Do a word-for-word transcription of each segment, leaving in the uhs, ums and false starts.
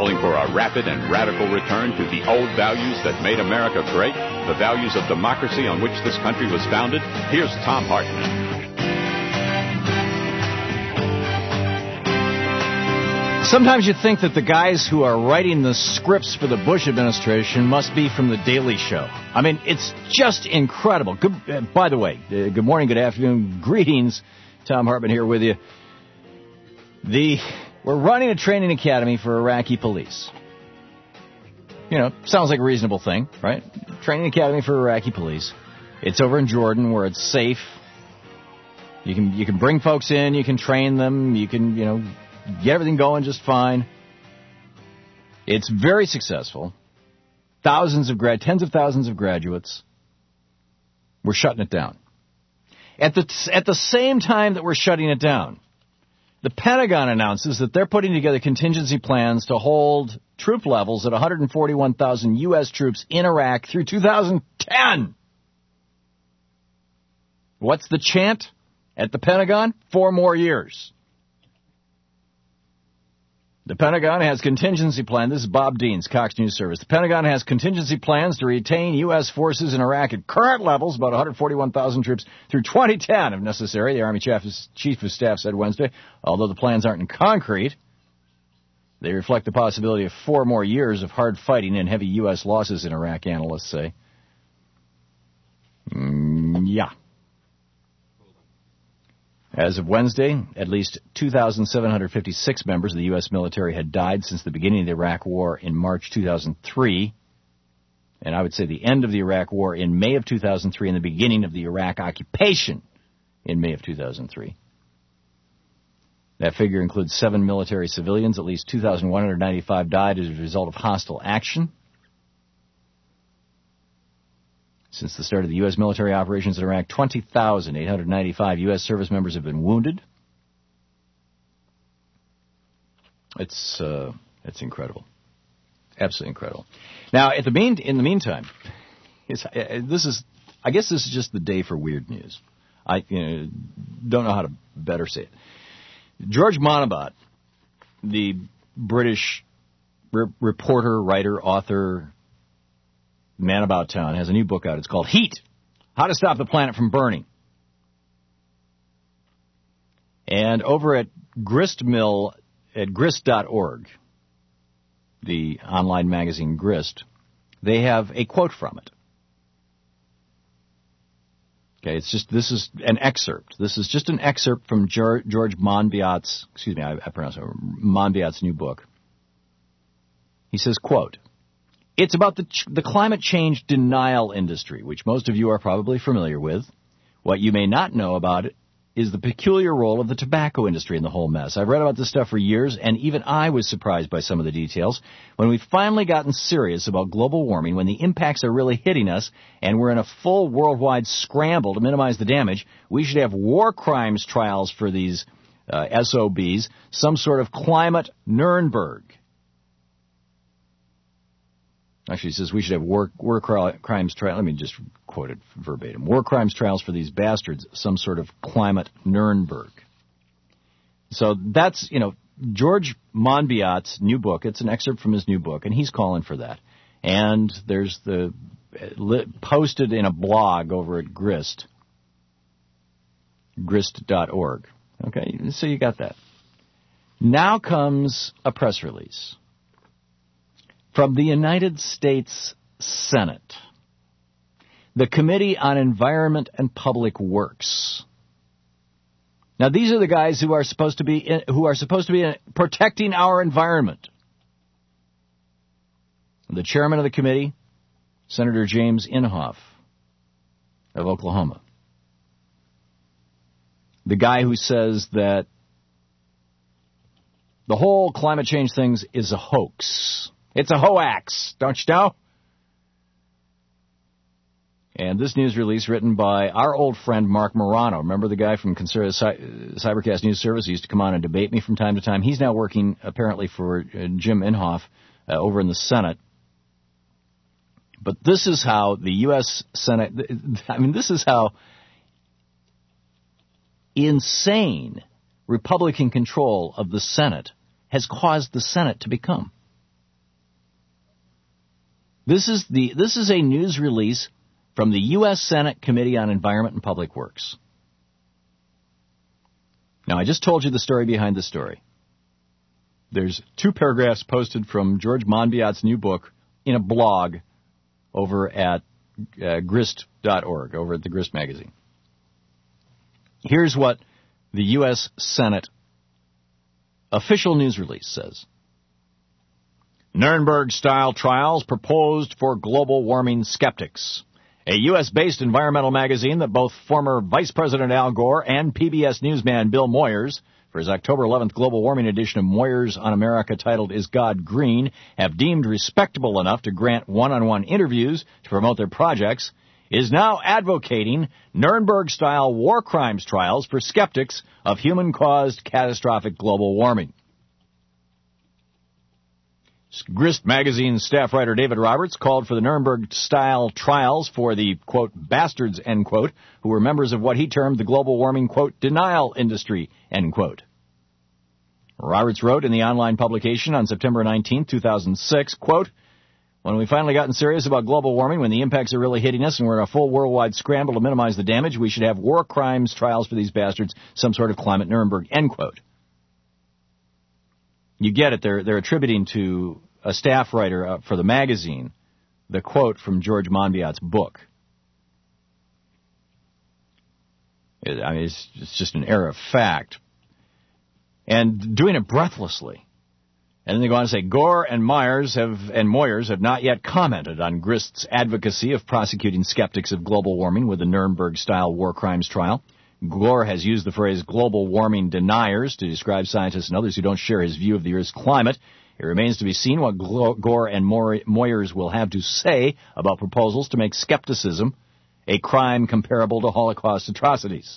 calling for a rapid and radical return to the old values that made America great, the values of democracy on which this country was founded. Here's Thom Hartmann. Sometimes you think that the guys who are writing the scripts for the Bush administration must be from The Daily Show. I mean, it's just incredible. Good, uh, by the way, uh, good morning, good afternoon, greetings. Thom Hartmann here with you. The We're running a training academy for Iraqi police. You know, sounds like a reasonable thing, right? Training academy for Iraqi police. It's over in Jordan where it's safe. You can you can bring folks in, you can train them, you can, you know, get everything going just fine. It's very successful. Thousands of grad, tens of thousands of graduates. We're shutting it down. At the at the same time that we're shutting it down, the Pentagon announces that they're putting together contingency plans to hold troop levels at one hundred forty-one thousand U S troops in Iraq through two thousand ten. What's the chant at the Pentagon? Four more years. The Pentagon has contingency plans. This is Bob Deans, Cox News Service. The Pentagon has contingency plans to retain U S forces in Iraq at current levels, about one hundred forty-one thousand troops, through twenty ten, if necessary, the Army Chief of Staff said Wednesday. Although the plans aren't in concrete, they reflect the possibility of four more years of hard fighting and heavy U S losses in Iraq, analysts say. Mm, yeah. As of Wednesday, at least two thousand seven hundred fifty-six members of the U S military had died since the beginning of the Iraq War in March two thousand three. And I would say the end of the Iraq War in May of two thousand three and the beginning of the Iraq occupation in May of two thousand three. That figure includes seven military civilians. At least two thousand one hundred ninety-five died as a result of hostile action. Since the start of the U S military operations in Iraq, twenty thousand eight hundred ninety-five U S service members have been wounded. It's uh, it's incredible, absolutely incredible. Now, at the mean in the meantime, it's, uh, this is I guess this is just the day for weird news. I you know, don't know how to better say it. George Monbiot, the British re- reporter, writer, author, man about town, has a new book out. It's called Heat, How to Stop the Planet from Burning. And over at Gristmill, at grist dot org, the online magazine Grist, they have a quote from it. Okay, it's just, this is an excerpt. This is just an excerpt from George, George Monbiot's, excuse me, I, I pronounce it, Monbiot's new book. He says, quote, "It's about the, ch- the climate change denial industry, which most of you are probably familiar with. What you may not know about it is the peculiar role of the tobacco industry in the whole mess. I've read about this stuff for years, and even I was surprised by some of the details. When we've finally gotten serious about global warming, when the impacts are really hitting us, and we're in a full worldwide scramble to minimize the damage, we should have war crimes trials for these uh, S O Bs, some sort of climate Nuremberg." Actually, he says we should have war, war crimes trials. Let me just quote it verbatim. "War crimes trials for these bastards, some sort of climate Nuremberg." So that's, you know, George Monbiot's new book. It's an excerpt from his new book, and he's calling for that. And there's the uh, posted in a blog over at Grist, grist dot org. Okay, so you got that. Now comes a press release from the United States Senate, the Committee on Environment and Public Works. Now, these are the guys who are supposed to be who are supposed to be protecting our environment. The chairman of the committee, Senator James Inhofe of Oklahoma. The guy who says that the whole climate change thing is a hoax. It's a hoax, don't you know? And this news release written by our old friend Mark Morano. Remember the guy from Conservative Cybercast News Service? He used to come on and debate me from time to time. He's now working, apparently, for uh, Jim Inhofe uh, over in the Senate. But this is how the U S Senate, I mean, this is how insane Republican control of the Senate has caused the Senate to become. This is the this is a news release from the U S Senate Committee on Environment and Public Works. Now, I just told you the story behind the story. There's two paragraphs posted from George Monbiot's new book in a blog over at uh, grist dot org, over at the Grist magazine. Here's what the U S Senate official news release says. Nuremberg-style trials proposed for global warming skeptics. A U S-based environmental magazine that both former Vice President Al Gore and P B S newsman Bill Moyers, for his October eleventh global warming edition of Moyers on America titled Is God Green, have deemed respectable enough to grant one-on-one interviews to promote their projects, is now advocating Nuremberg-style war crimes trials for skeptics of human-caused catastrophic global warming. Grist magazine staff writer David Roberts called for the Nuremberg-style trials for the, quote, bastards, end quote, who were members of what he termed the global warming, quote, denial industry, end quote. Roberts wrote in the online publication on September nineteenth, two thousand six, quote, when we finally gotten serious about global warming, when the impacts are really hitting us and we're in a full worldwide scramble to minimize the damage, we should have war crimes trials for these bastards, some sort of climate Nuremberg, end quote. You get it. They're, they're attributing to a staff writer uh, for the magazine the quote from George Monbiot's book. It, I mean, it's, it's just an error of fact. And doing it breathlessly. And then they go on to say, Gore and Myers have and Moyers have not yet commented on Grist's advocacy of prosecuting skeptics of global warming with the Nuremberg-style war crimes trial. Gore has used the phrase global warming deniers to describe scientists and others who don't share his view of the Earth's climate. It remains to be seen what Gore and Moyers will have to say about proposals to make skepticism a crime comparable to Holocaust atrocities.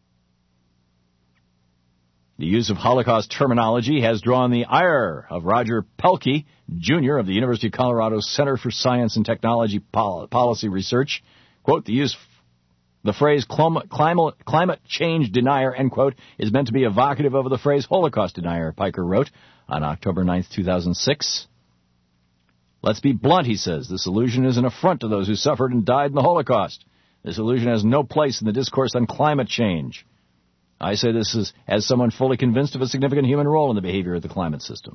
The use of Holocaust terminology has drawn the ire of Roger Pelkey, Junior of the University of Colorado Center for Science and Technology Pol- Policy Research. Quote, the use The phrase climate, climate change denier, end quote, is meant to be evocative of the phrase Holocaust denier, Piker wrote on October ninth, two thousand six. Let's be blunt, he says. This illusion is an affront to those who suffered and died in the Holocaust. This illusion has no place in the discourse on climate change. I say this is, as someone fully convinced of a significant human role in the behavior of the climate system.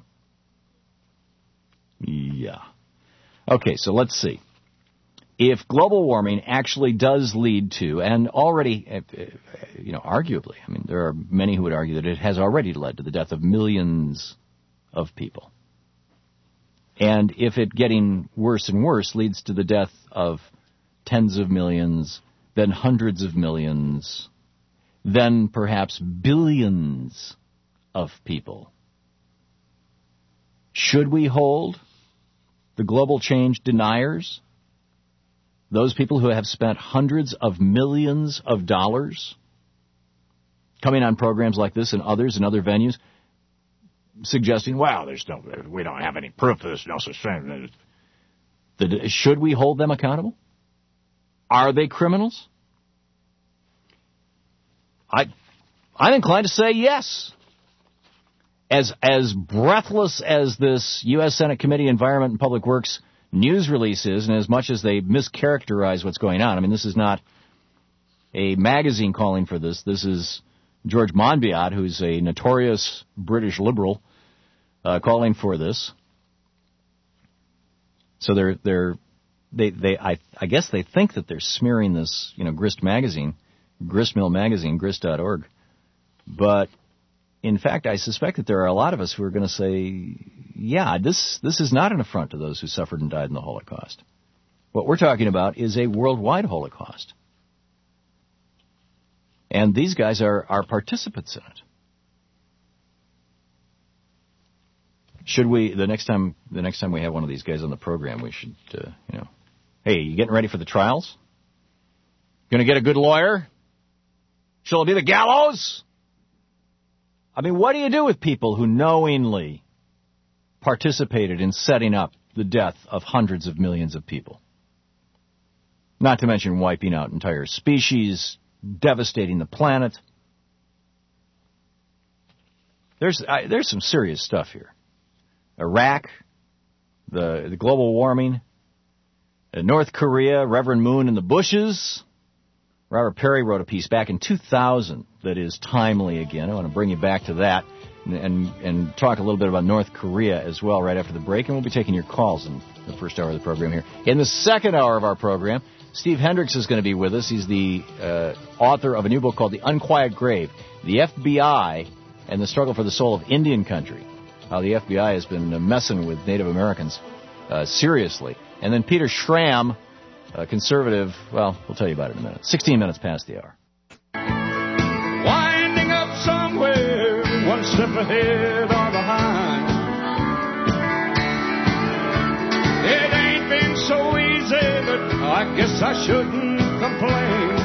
Yeah. Okay, so let's see. If global warming actually does lead to, and already, you know, arguably, I mean, there are many who would argue that it has already led to the death of millions of people. And if it getting worse and worse leads to the death of tens of millions, then hundreds of millions, then perhaps billions of people, should we hold the global change deniers, those people who have spent hundreds of millions of dollars coming on programs like this and others and other venues, suggesting, well, there's no, we don't have any proof of this, no such thing. Should we hold them accountable? Are they criminals? I, I'm inclined to say yes. As as breathless as this U S Senate Committee on Environment and Public Works news release is, and as much as they mischaracterize what's going on, I mean, this is not a magazine calling for this. This is George Monbiot, who's a notorious British liberal, uh, calling for this. So they're they're they they I I guess they think that they're smearing this, you know, Grist magazine, Gristmill magazine, grist dot org, but in fact, I suspect that there are a lot of us who are going to say, yeah, this this is not an affront to those who suffered and died in the Holocaust. What we're talking about is a worldwide Holocaust. And these guys are, are participants in it. Should we, the next time the next time we have one of these guys on the program, we should, uh, you know, hey, you getting ready for the trials? Going to get a good lawyer? Shall it be the gallows? I mean, what do you do with people who knowingly participated in setting up the death of hundreds of millions of people? Not to mention wiping out entire species, devastating the planet. There's uh, there's some serious stuff here. Iraq, the, the global warming, Uh, North Korea, Reverend Moon and the Bushes. Robert Perry wrote a piece back in two thousand that is timely again. I want to bring you back to that and, and and talk a little bit about North Korea as well right after the break, and we'll be taking your calls in the first hour of the program here. In the second hour of our program, Steve Hendricks is going to be with us. He's the uh, author of a new book called The Unquiet Grave, The F B I and the Struggle for the Soul of Indian Country, how the F B I has been messing with Native Americans uh, seriously. And then Peter Schramm, a conservative, well, we'll tell you about it in a minute. sixteen minutes past the hour. Winding up somewhere, one step ahead or behind. It ain't been so easy, but I guess I shouldn't complain.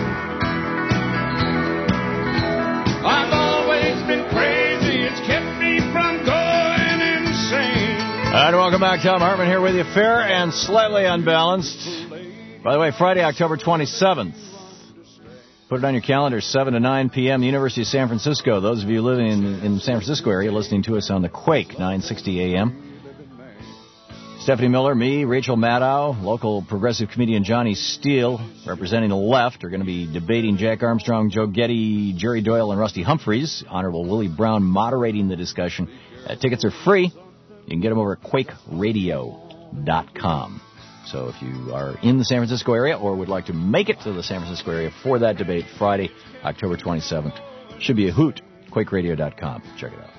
I've always been crazy, it's kept me from going insane. And welcome back. Tom Hartman here with you, fair and slightly unbalanced. By the way, Friday, October twenty-seventh. Put it on your calendar, seven to nine p.m., the University of San Francisco. Those of you living in, in the San Francisco area listening to us on the Quake, nine sixty a.m. Stephanie Miller, me, Rachel Maddow, local progressive comedian Johnny Steele, representing the left, are going to be debating Jack Armstrong, Joe Getty, Jerry Doyle, and Rusty Humphreys. Honorable Willie Brown moderating the discussion. Uh, tickets are free. You can get them over at quake radio dot com. So if you are in the San Francisco area or would like to make it to the San Francisco area for that debate Friday, October twenty-seventh, should be a hoot. quake radio dot com. Check it out.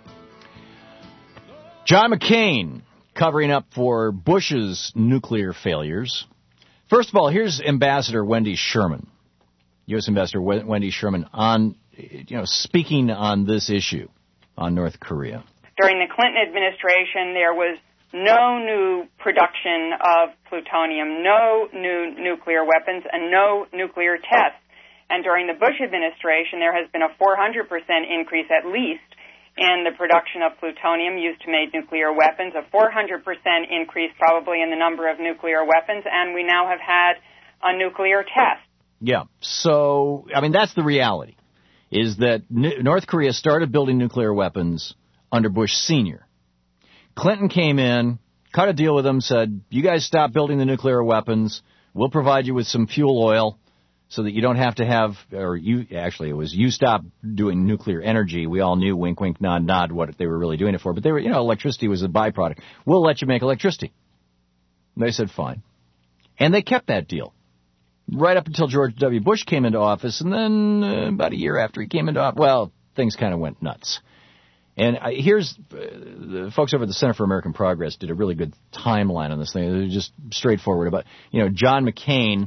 John McCain covering up for Bush's nuclear failures. First of all, here's Ambassador Wendy Sherman, U S Ambassador Wendy Sherman, on, you know, speaking on this issue on North Korea. During the Clinton administration, there was no new production of plutonium, no new nuclear weapons, and no nuclear tests. And during the Bush administration, there has been a four hundred percent increase at least in the production of plutonium used to make nuclear weapons, a four hundred percent increase probably in the number of nuclear weapons, and we now have had a nuclear test. Yeah, so, I mean, that's the reality, is that North Korea started building nuclear weapons under Bush Senior Clinton came in, cut a deal with them, said, you guys stop building the nuclear weapons, we'll provide you with some fuel oil so that you don't have to have, or you, actually it was you stop doing nuclear energy. We all knew, wink, wink, nod, nod, what they were really doing it for. But they were, you know, electricity was a byproduct. We'll let you make electricity. And they said, fine. And they kept that deal right up until George W. Bush came into office. And then uh, about a year after he came into office, well, things kind of went nuts. And uh, here's, uh, the folks over at the Center for American Progress did a really good timeline on this thing. They're just straightforward about, you know, John McCain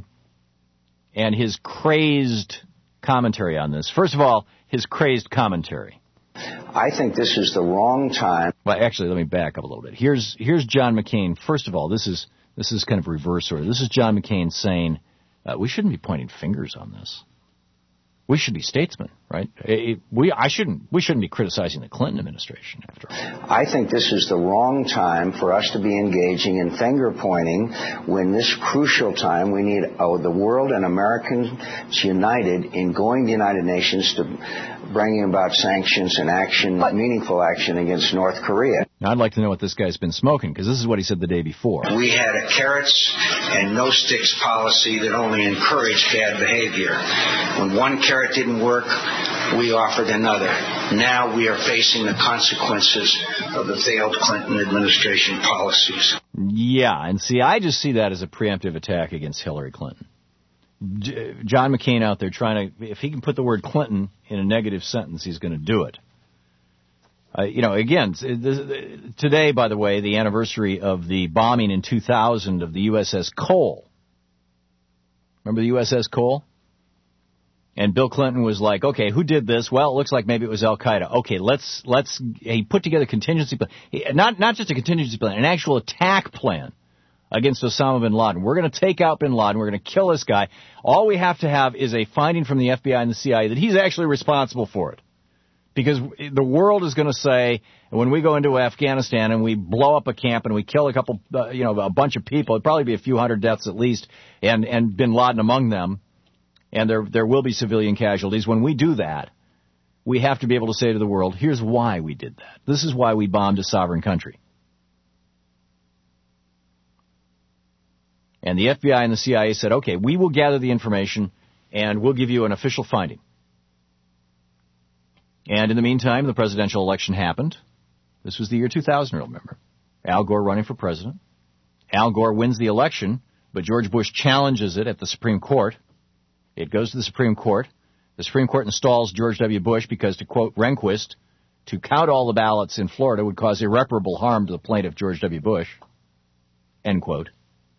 and his crazed commentary on this. First of all, his crazed commentary. I think this is the wrong time. Well, actually, let me back up a little bit. Here's here's John McCain. First of all, this is this is kind of reverse order. This is John McCain saying, uh, we shouldn't be pointing fingers on this. We should be statesmen, right? It, we I shouldn't we shouldn't be criticizing the Clinton administration after all. I think this is the wrong time for us to be engaging in finger pointing when this crucial time we need oh, the world and Americans united in going to the United Nations to bringing about sanctions and action, meaningful action against North Korea. Now, I'd like to know what this guy's been smoking, because this is what he said the day before. We had a carrots and no sticks policy that only encouraged bad behavior. When one carrot didn't work, we offered another. Now we are facing the consequences of the failed Clinton administration policies. Yeah, and see, I just see that as a preemptive attack against Hillary Clinton. J- John McCain out there trying to, if he can put the word Clinton in a negative sentence, he's going to do it. Uh, you know, again, today, by the way, the anniversary of the bombing in two thousand of the U S S Cole. Remember the U S S Cole? And Bill Clinton was like, okay, who did this? Well, it looks like maybe it was Al-Qaeda. Okay, let's, let's, he put together a contingency plan. Not, not just a contingency plan, an actual attack plan against Osama bin Laden. We're going to take out bin Laden. We're going to kill this guy. All we have to have is a finding from the F B I and the C I A that he's actually responsible for it. Because the world is going to say, when we go into Afghanistan and we blow up a camp and we kill a couple, uh, you know, a bunch of people, it'll probably be a few hundred deaths at least, and, and bin Laden among them, and there there will be civilian casualties. When we do that, we have to be able to say to the world, here's why we did that. This is why we bombed a sovereign country. And the F B I and the C I A said, okay, we will gather the information and we'll give you an official finding. And in the meantime, the presidential election happened. This was the year two thousand, remember. Al Gore running for president. Al Gore wins the election, but George Bush challenges it at the Supreme Court. It goes to the Supreme Court. The Supreme Court installs George W. Bush because, to quote Rehnquist, to count all the ballots in Florida would cause irreparable harm to the plaintiff, George W. Bush. End quote.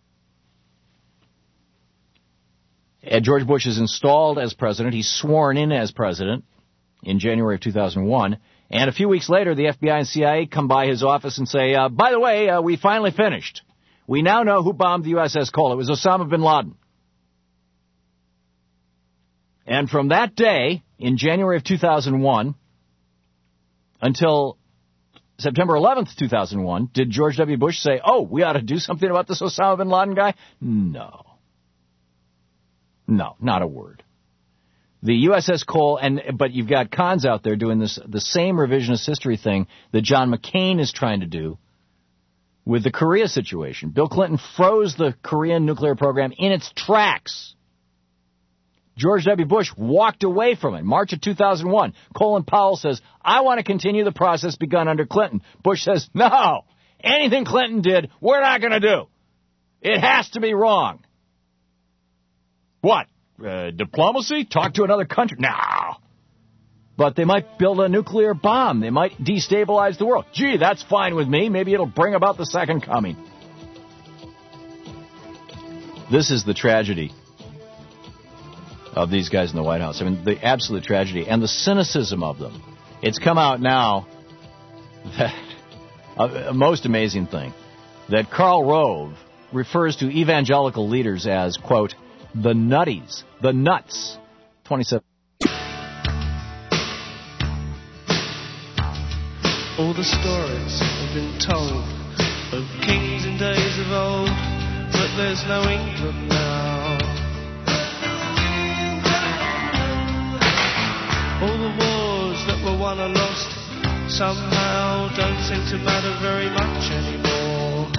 And George Bush is installed as president. He's sworn in as president in January of two thousand one. And a few weeks later, the F B I and C I A come by his office and say, uh, by the way, uh, we finally finished. We now know who bombed the U S S Cole. It was Osama bin Laden. And from that day, in January of two thousand one, until September eleventh, two thousand one, did George W. Bush say, oh, we ought to do something about this Osama bin Laden guy? No. No, not a word. The U S S Cole, and but you've got cons out there doing this the same revisionist history thing that John McCain is trying to do with the Korea situation. Bill Clinton froze the Korean nuclear program in its tracks. George W. Bush walked away from it. March of two thousand one, Colin Powell says, I want to continue the process begun under Clinton. Bush says, no, anything Clinton did, we're not going to do. It has to be wrong. What? Uh, diplomacy? Talk to another country? No. But they might build a nuclear bomb. They might destabilize the world. Gee, that's fine with me. Maybe it'll bring about the second coming. This is the tragedy of these guys in the White House. I mean, the absolute tragedy and the cynicism of them. It's come out now that a, a most amazing thing, that Karl Rove refers to evangelical leaders as, quote, the nutties, the nuts. twenty-seven. All the stories have been told of kings in days of old, but there's no England now. All the wars that were won or lost somehow don't seem to matter very much anymore.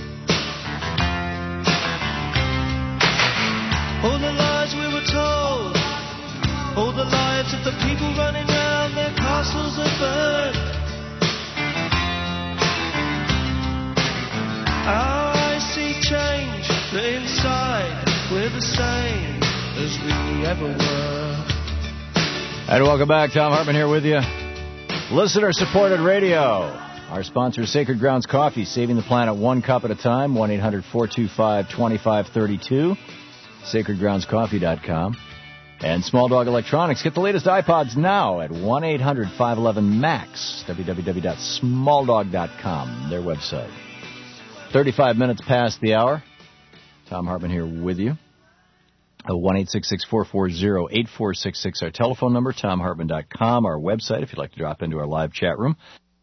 All the lies we were told, all the lives of the people running round, their castles are burned. I see change, but inside we're the same as we ever were. And welcome back. Tom Hartman here with you. Listener-supported radio. Our sponsor is Sacred Grounds Coffee, saving the planet one cup at a time. one eight hundred four two five two five three two. sacred grounds coffee dot com. And Small Dog Electronics. Get the latest iPods now at one eight hundred five one one MAX. w w w dot small dog dot com, their website. thirty-five minutes past the hour. Tom Hartman here with you. one eight six six four four zero eight four six six, our telephone number. tom hartman dot com, our website, if you'd like to drop into our live chat room.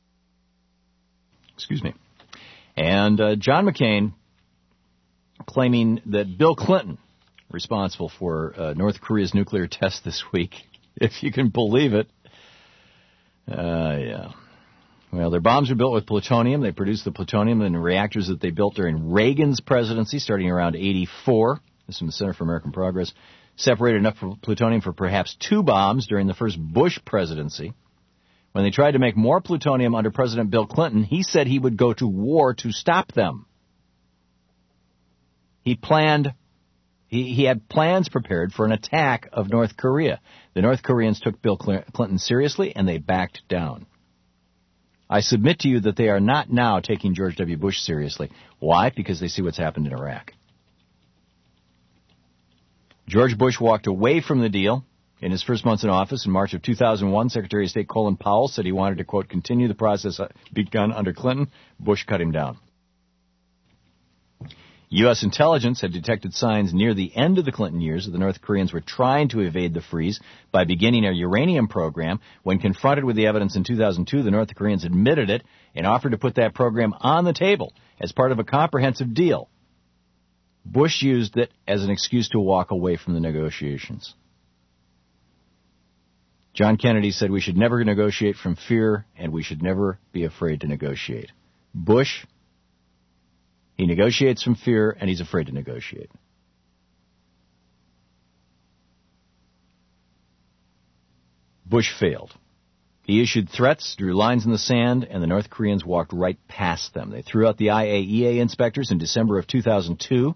Excuse me. And uh, John McCain claiming that Bill Clinton responsible for uh, North Korea's nuclear test this week, if you can believe it. Uh, yeah. Well, their bombs are built with plutonium. They produced the plutonium in the reactors that they built during Reagan's presidency, starting around eighty-four. This is from the Center for American Progress. Separated enough plutonium for perhaps two bombs during the first Bush presidency. When they tried to make more plutonium under President Bill Clinton, he said he would go to war to stop them. He planned, he, he had plans prepared for an attack of North Korea. The North Koreans took Bill Clinton seriously, and they backed down. I submit to you that they are not now taking George W. Bush seriously. Why? Because they see what's happened in Iraq. George Bush walked away from the deal in his first months in office. In March of two thousand one, Secretary of State Colin Powell said he wanted to, quote, continue the process begun under Clinton. Bush cut him down. U S intelligence had detected signs near the end of the Clinton years that the North Koreans were trying to evade the freeze by beginning a uranium program. When confronted with the evidence in two thousand two, the North Koreans admitted it and offered to put that program on the table as part of a comprehensive deal. Bush used it as an excuse to walk away from the negotiations. John Kennedy said we should never negotiate from fear, and we should never be afraid to negotiate. Bush, he He negotiates from fear, and he's afraid to negotiate. Bush failed. He issued threats, drew lines in the sand, and the North Koreans walked right past them. They threw out the I A E A inspectors in December of two thousand two,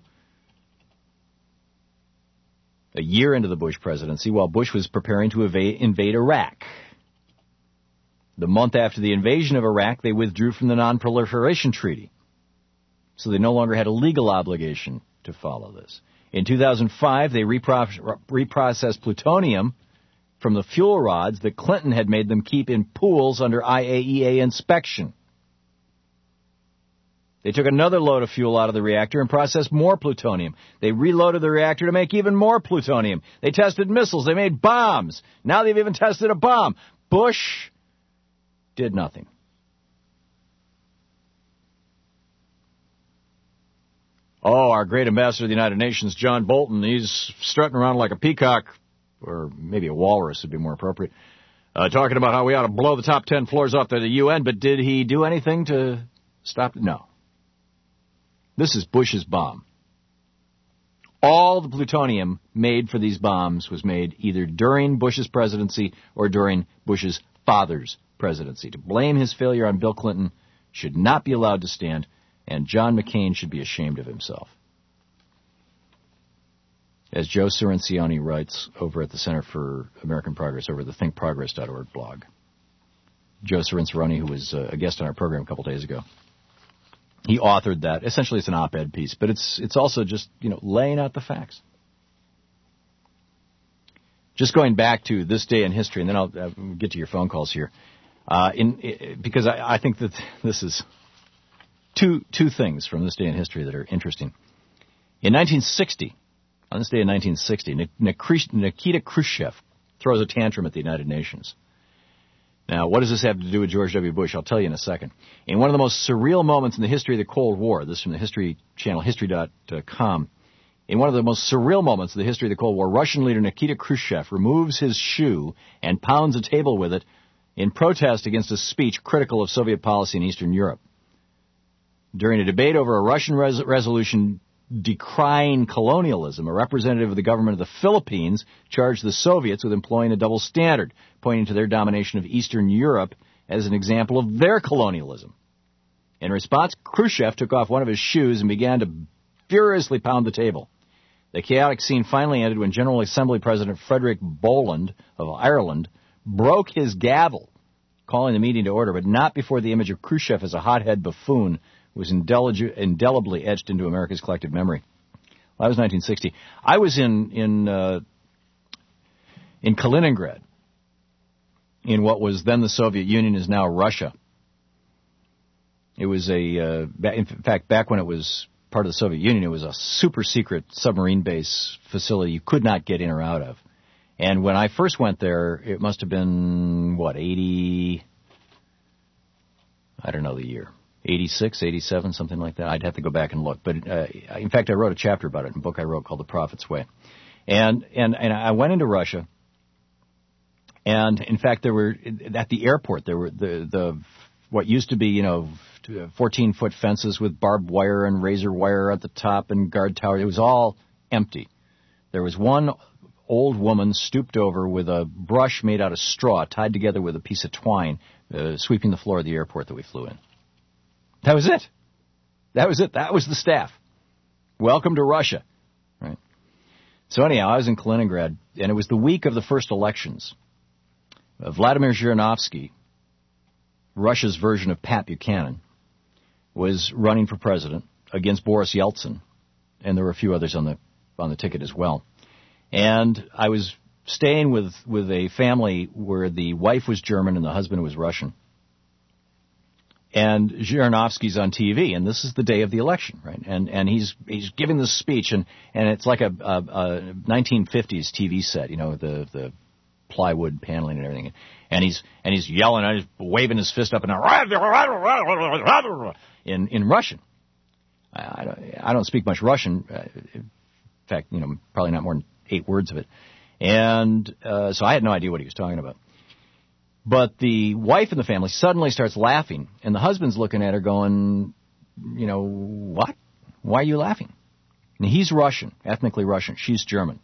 a year into the Bush presidency, while Bush was preparing to evade, invade Iraq. The month after the invasion of Iraq, they withdrew from the Non-Proliferation Treaty, so they no longer had a legal obligation to follow this. In two thousand five, they repro- reprocessed plutonium from the fuel rods that Clinton had made them keep in pools under I A E A inspection. They took another load of fuel out of the reactor and processed more plutonium. They reloaded the reactor to make even more plutonium. They tested missiles. They made bombs. Now they've even tested a bomb. Bush did nothing. Oh, our great ambassador to the United Nations, John Bolton, he's strutting around like a peacock, or maybe a walrus would be more appropriate, uh, talking about how we ought to blow the top ten floors off the U N, but did he do anything to stop it? No. This is Bush's bomb. All the plutonium made for these bombs was made either during Bush's presidency or during Bush's father's presidency. To blame his failure on Bill Clinton should not be allowed to stand, and John McCain should be ashamed of himself. As Joe Cirincione writes over at the Center for American Progress, over the think progress dot org blog. Joe Cirincione, who was uh, a guest on our program a couple days ago, he authored that. Essentially, it's an op-ed piece, but it's it's also just, you know, laying out the facts. Just going back to this day in history, and then I'll uh, get to your phone calls here, uh, in, in because I, I think that this is two two things from this day in history that are interesting. In nineteen sixty. On this day in nineteen sixty, Nikita Khrushchev throws a tantrum at the United Nations. Now, what does this have to do with George W. Bush? I'll tell you in a second. In one of the most surreal moments in the history of the Cold War, this is from the History Channel, history dot com, in one of the most surreal moments of the history of the Cold War, Russian leader Nikita Khrushchev removes his shoe and pounds a table with it in protest against a speech critical of Soviet policy in Eastern Europe. During a debate over a Russian res- resolution decrying colonialism, a representative of the government of the Philippines charged the Soviets with employing a double standard, pointing to their domination of Eastern Europe as an example of their colonialism. In response, Khrushchev took off one of his shoes and began to furiously pound the table. The chaotic scene finally ended when General Assembly President Frederick Boland of Ireland broke his gavel, calling the meeting to order, but not before the image of Khrushchev as a hothead buffoon was indelig- indelibly etched into America's collective memory. Well, that was nineteen sixty. I was in in uh, in Kaliningrad, in what was then the Soviet Union, is now Russia. It was a, uh, in fact, back when it was part of the Soviet Union, it was a super secret submarine base facility you could not get in or out of. And when I first went there, it must have been, what, eighty, I don't know the year. eighty-six, eighty-seven, something like that. I'd have to go back and look. But, uh, in fact, I wrote a chapter about it in a book I wrote called The Prophet's Way. And, and, and I went into Russia, and, in fact, there were, at the airport, there were the, the what used to be, you know, fourteen-foot fences with barbed wire and razor wire at the top and guard tower. It was all empty. There was one old woman stooped over with a brush made out of straw tied together with a piece of twine, uh, sweeping the floor of the airport that we flew in. That was it. That was it. That was the staff. Welcome to Russia. Right. So anyhow, I was in Kaliningrad, and it was the week of the first elections. Uh, Vladimir Zhirinovsky, Russia's version of Pat Buchanan, was running for president against Boris Yeltsin, and there were a few others on the on the ticket as well. And I was staying with, with a family where the wife was German and the husband was Russian. And Zhirinovsky's on T V, and this is the day of the election, right? And and he's he's giving this speech, and, and it's like a, a, a nineteen fifties T V set, you know, the the plywood paneling and everything. And he's and he's yelling, and he's waving his fist up and down in in Russian. I, I don't I don't speak much Russian. In fact, you know, probably not more than eight words of it. And uh, so I had no idea what he was talking about. But the wife in the family suddenly starts laughing, and the husband's looking at her going, you know, what? Why are you laughing? And he's Russian, ethnically Russian. She's German.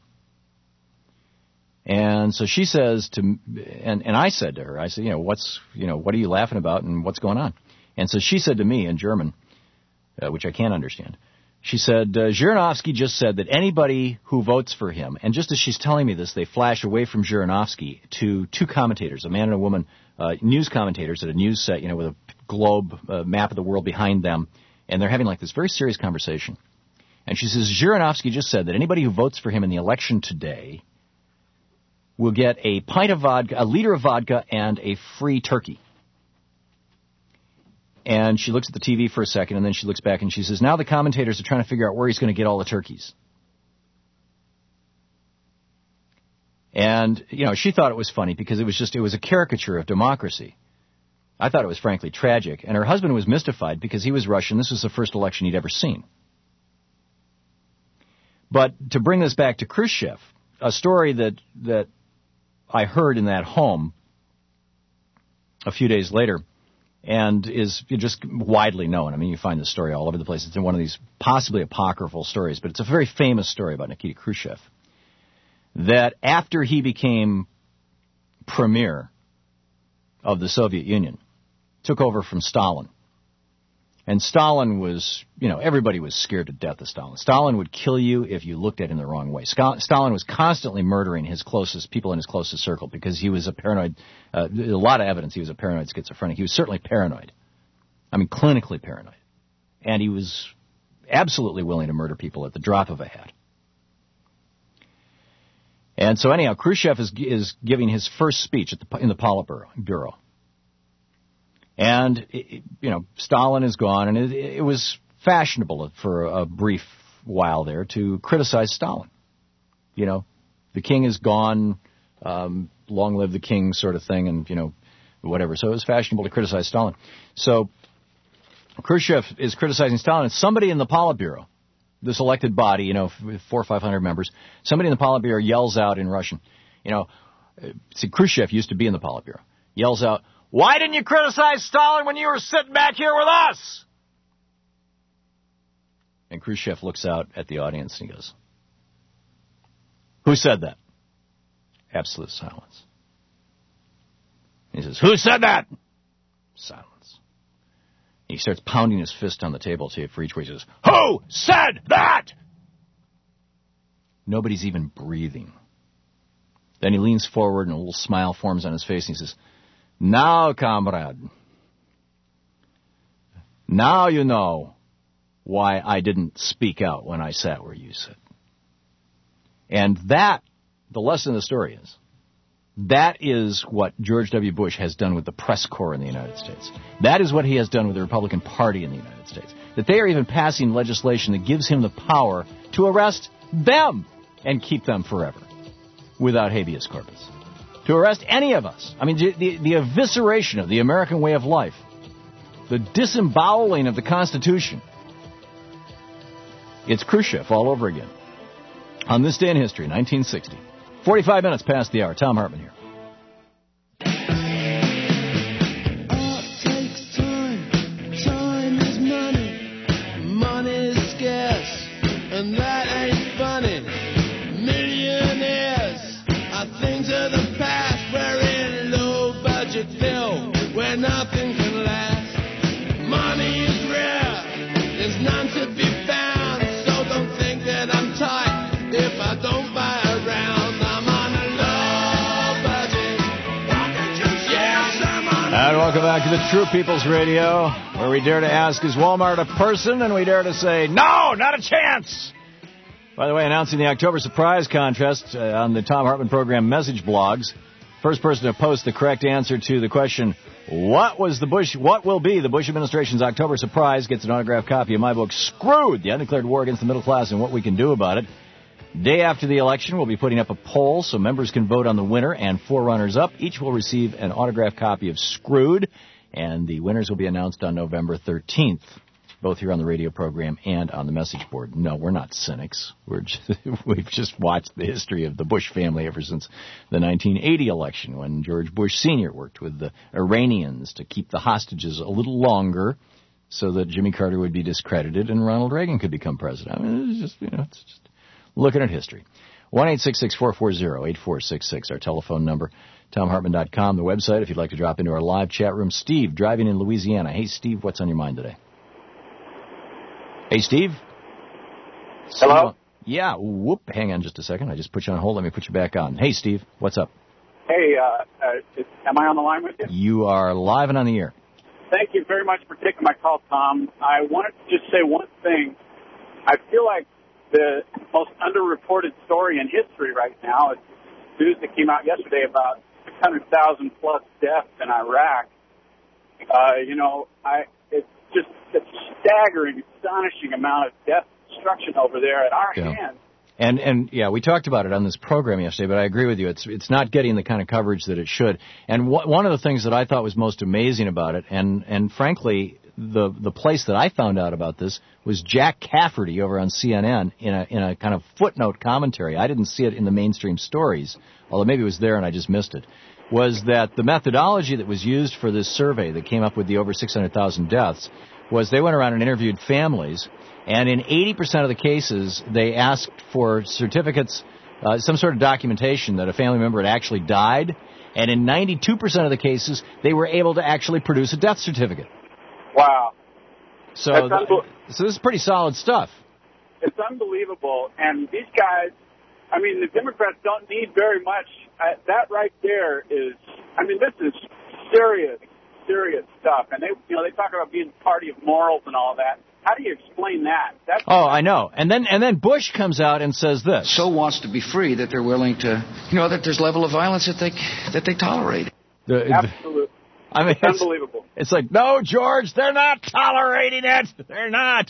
And so she says to, and, and I said to her, I said, you know, what's, you know, what are you laughing about and what's going on? And so she said to me in German, uh, which I can't understand, she said, uh, Zhirinovsky just said that anybody who votes for him, and just as she's telling me this, they flash away from Zhirinovsky to two commentators, a man and a woman, uh, news commentators at a news set, you know, with a globe uh, map of the world behind them, and they're having like this very serious conversation. And she says, Zhirinovsky just said that anybody who votes for him in the election today will get a pint of vodka, a liter of vodka, and a free turkey. And she looks at the T V for a second, and then she looks back and she says, now the commentators are trying to figure out where he's going to get all the turkeys. And, you know, she thought it was funny because it was just, it was a caricature of democracy. I thought it was frankly tragic. And her husband was mystified because he was Russian. This was the first election he'd ever seen. But to bring this back to Khrushchev, a story that, that I heard in that home a few days later, and is just widely known. I mean, you find this story all over the place. It's in one of these possibly apocryphal stories, but it's a very famous story about Nikita Khrushchev. That after he became premier of the Soviet Union, took over from Stalin. And Stalin was, you know, everybody was scared to death of Stalin. Stalin would kill you if you looked at him the wrong way. Stalin was constantly murdering his closest people in his closest circle because he was a paranoid, uh, a lot of evidence he was a paranoid schizophrenic. He was certainly paranoid. I mean, clinically paranoid. And he was absolutely willing to murder people at the drop of a hat. And so anyhow, Khrushchev is, is giving his first speech at the, in the Politburo. And, you know, Stalin is gone, and it, it was fashionable for a brief while there to criticize Stalin. You know, the king is gone, um, long live the king sort of thing, and, you know, whatever. So it was fashionable to criticize Stalin. So Khrushchev is criticizing Stalin, and somebody in the Politburo, this elected body, you know, four or five hundred members, somebody in the Politburo yells out in Russian, you know, see, Khrushchev used to be in the Politburo, yells out, why didn't you criticize Stalin when you were sitting back here with us? And Khrushchev looks out at the audience and he goes, who said that? Absolute silence. He says, who said that? Silence. He starts pounding his fist on the table for each way. He says, who said that? Nobody's even breathing. Then he leans forward and a little smile forms on his face and he says, now, comrade, now you know why I didn't speak out when I sat where you sit. And that, the lesson of the story is, that is what George W. Bush has done with the press corps in the United States. That is what he has done with the Republican Party in the United States. That they are even passing legislation that gives him the power to arrest them and keep them forever without habeas corpus. To arrest any of us. I mean, the, the evisceration of the American way of life. The disemboweling of the Constitution. It's Khrushchev all over again. On this day in history, nineteen sixty. forty-five minutes past the hour. Tom Hartman here. Nothing can last. Money is rare. There's none to be found. So don't think that I'm tight if I don't buy a round. I'm on a low budget. Yes, I'm on a And welcome back to the True People's Radio, where we dare to ask, is Walmart a person? And we dare to say, no, not a chance. By the way, announcing the October Surprise Contest uh, on the Tom Hartman program message blogs. First person to post the correct answer to the question, what was the Bush, what will be the Bush administration's October surprise, gets an autographed copy of my book, Screwed, The Undeclared War Against the Middle Class and What We Can Do About It. Day after the election, we'll be putting up a poll so members can vote on the winner and four runners-up. Each will receive an autographed copy of Screwed, and the winners will be announced on November thirteenth, both here on the radio program and on the message board. No, we're not cynics. We're just, we've just watched the history of the Bush family ever since the nineteen eighty election, when George Bush Senior worked with the Iranians to keep the hostages a little longer so that Jimmy Carter would be discredited and Ronald Reagan could become president. I mean, it's just, you know, it's just looking at history. one eight six six, four four zero, eight four six six, our telephone number. Tom Hartman dot com, the website, if you'd like to drop into our live chat room. Steve, driving in Louisiana. Hey, Steve, what's on your mind today? Hey, Steve? Hello? Steve, yeah, whoop, hang on just a second. I just put you on hold. Let me put you back on. Hey, Steve, what's up? Hey, uh, uh, is, am I on the line with you? You are live and on the air. Thank you very much for taking my call, Tom. I wanted to just say one thing. I feel like the most underreported story in history right now is news that came out yesterday about six hundred thousand plus deaths in Iraq. Uh, you know, I it's just a staggering, astonishing amount of death and destruction over there at our yeah. hands. And, and yeah, we talked about it on this program yesterday, but I agree with you. It's it's not getting the kind of coverage that it should. And wh- one of the things that I thought was most amazing about it, and, and frankly, the the place that I found out about this was Jack Cafferty over on C N N in a in a kind of footnote commentary. I didn't see it in the mainstream stories, although maybe it was there and I just missed it. Was that the methodology that was used for this survey that came up with the over six hundred thousand deaths was they went around and interviewed families, and in eighty percent of the cases they asked for certificates, uh, some sort of documentation that a family member had actually died, and in ninety-two percent of the cases they were able to actually produce a death certificate. Wow. So, That's th- unbe- so this is pretty solid stuff. It's unbelievable. And these guys, I mean, the Democrats don't need very much. Uh, that right there is, I mean, this is serious, serious stuff. And they, you know, they talk about being the party of morals and all that. How do you explain that? That's Oh, I know. And then and then Bush comes out and says this. So wants to be free that they're willing to, you know, that there's level of violence that they that they tolerate. The, Absolutely. I mean, it's unbelievable. It's like, no, George, they're not tolerating it. They're not.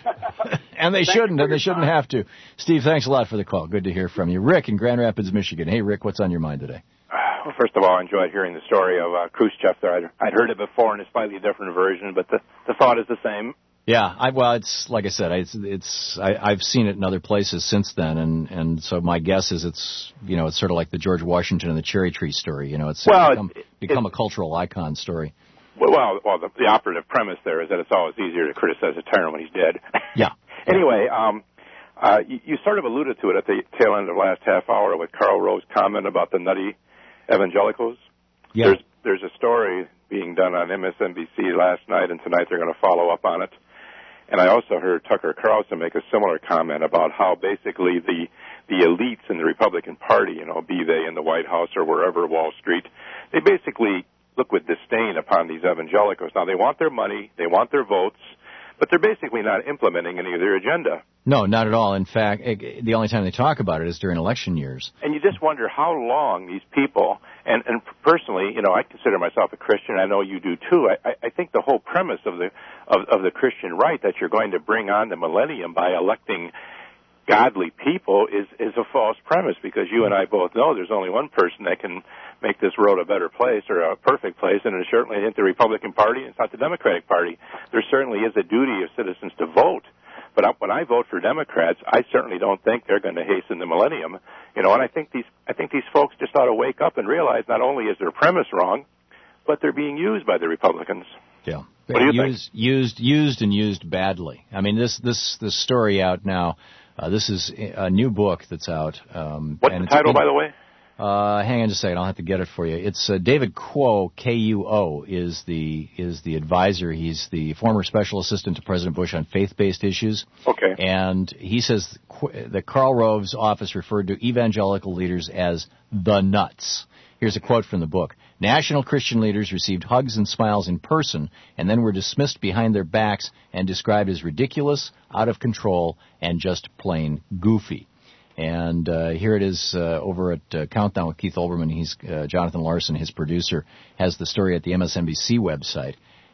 And they shouldn't, and they shouldn't time. have to. Steve, thanks a lot for the call. Good to hear from you. Rick in Grand Rapids, Michigan. Hey, Rick, what's on your mind today? Well, first of all, I enjoyed hearing the story of uh, Khrushchev there. I'd, I'd heard it before in a slightly different version, but the, the thought is the same. Yeah, I, well, it's like I said, I, it's, it's I, I've seen it in other places since then, and, and so my guess is it's you know it's sort of like the George Washington and the cherry tree story. You know, it's well, become, it, become it, a cultural icon story. Well, well, the, the operative premise there is that it's always easier to criticize a tyrant when he's dead. Yeah. Anyway, um, uh, you, you sort of alluded to it at the tail end of the last half hour with Karl Rove's comment about the nutty evangelicals. Yeah. There's there's a story being done on M S N B C last night, and tonight they're going to follow up on it. And I also heard Tucker Carlson make a similar comment about how basically the the elites in the Republican Party, you know, be they in the White House or wherever, Wall Street, they basically look with disdain upon these evangelicals. Now, they want their money, they want their votes, but they're basically not implementing any of their agenda. No, not at all. In fact, it, the only time they talk about it is during election years. And you just wonder how long these people, and, and personally, you know, I consider myself a Christian. I know you do too. I, I think the whole premise of the of, of the Christian right that you're going to bring on the millennium by electing godly people is is a false premise, because you and I both know there's only one person that can make this world a better place or a perfect place, and it certainly isn't the Republican Party, it's not the Democratic Party. There certainly is a duty of citizens to vote, but when I vote for Democrats, I certainly don't think they're going to hasten the millennium. You know, and I think these I think these folks just ought to wake up and realize not only is their premise wrong, but they're being used by the Republicans. Yeah. What do you used, think? Used, used, and used badly. I mean, this this this story out now. Uh, this is a new book that's out. Um, What's and the it's title, in, by the way? Uh, hang on just a second. I'll have to get it for you. It's uh, David Kuo, K U O, is the is the advisor. He's the former special assistant to President Bush on faith-based issues. Okay. And he says that Karl Rove's office referred to evangelical leaders as the nuts. Here's a quote from the book. National Christian leaders received hugs and smiles in person and then were dismissed behind their backs and described as ridiculous, out of control, and just plain goofy. And uh, here it is uh, over at uh, Countdown with Keith Olbermann. He's uh, Jonathan Larson, his producer, has the story at the M S N B C website.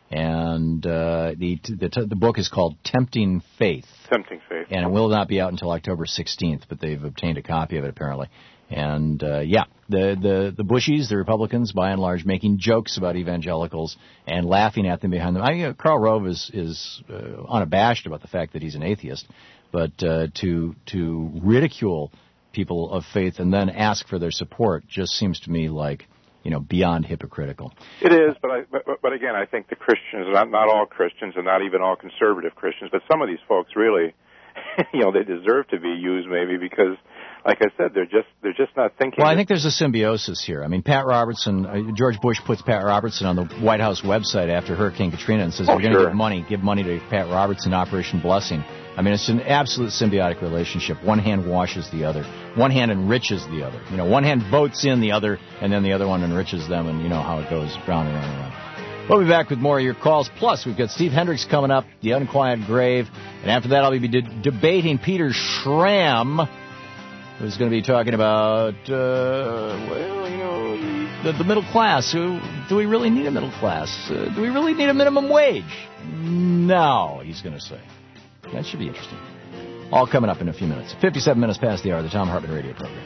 And uh, the, the the book is called Tempting Faith. Tempting Faith. And it will not be out until October sixteenth, but they've obtained a copy of it apparently. And, uh, yeah, the, the, the Bushies, the Republicans, by and large, making jokes about evangelicals and laughing at them behind them. I mean, Karl Rove is, is uh, unabashed about the fact that he's an atheist, but uh, to to ridicule people of faith and then ask for their support just seems to me like you know, beyond hypocritical. It is, but I, but, but again, I think the Christians, not not all Christians, and not even all conservative Christians, but some of these folks really, you know, they deserve to be used maybe because, like I said, they're just they're just not thinking. Well, I think there's a symbiosis here. I mean, Pat Robertson, uh, George Bush puts Pat Robertson on the White House website after Hurricane Katrina and says, oh, we're going to sure. give money, give money to Pat Robertson, Operation Blessing. I mean, it's an absolute symbiotic relationship. One hand washes the other. One hand enriches the other. You know, one hand votes in the other, and then the other one enriches them, and you know how it goes round and round and round. We'll be back with more of your calls. Plus, we've got Steve Hendricks coming up, The Unquiet Grave. And after that, I'll be de- debating Peter Schramm, who's going to be talking about, uh, well, you know, the, the middle class. Do we really need a middle class? Uh, do we really need a minimum wage? No, he's going to say. That should be interesting. All coming up in a few minutes. fifty-seven minutes past the hour, the Thom Hartmann Radio Program.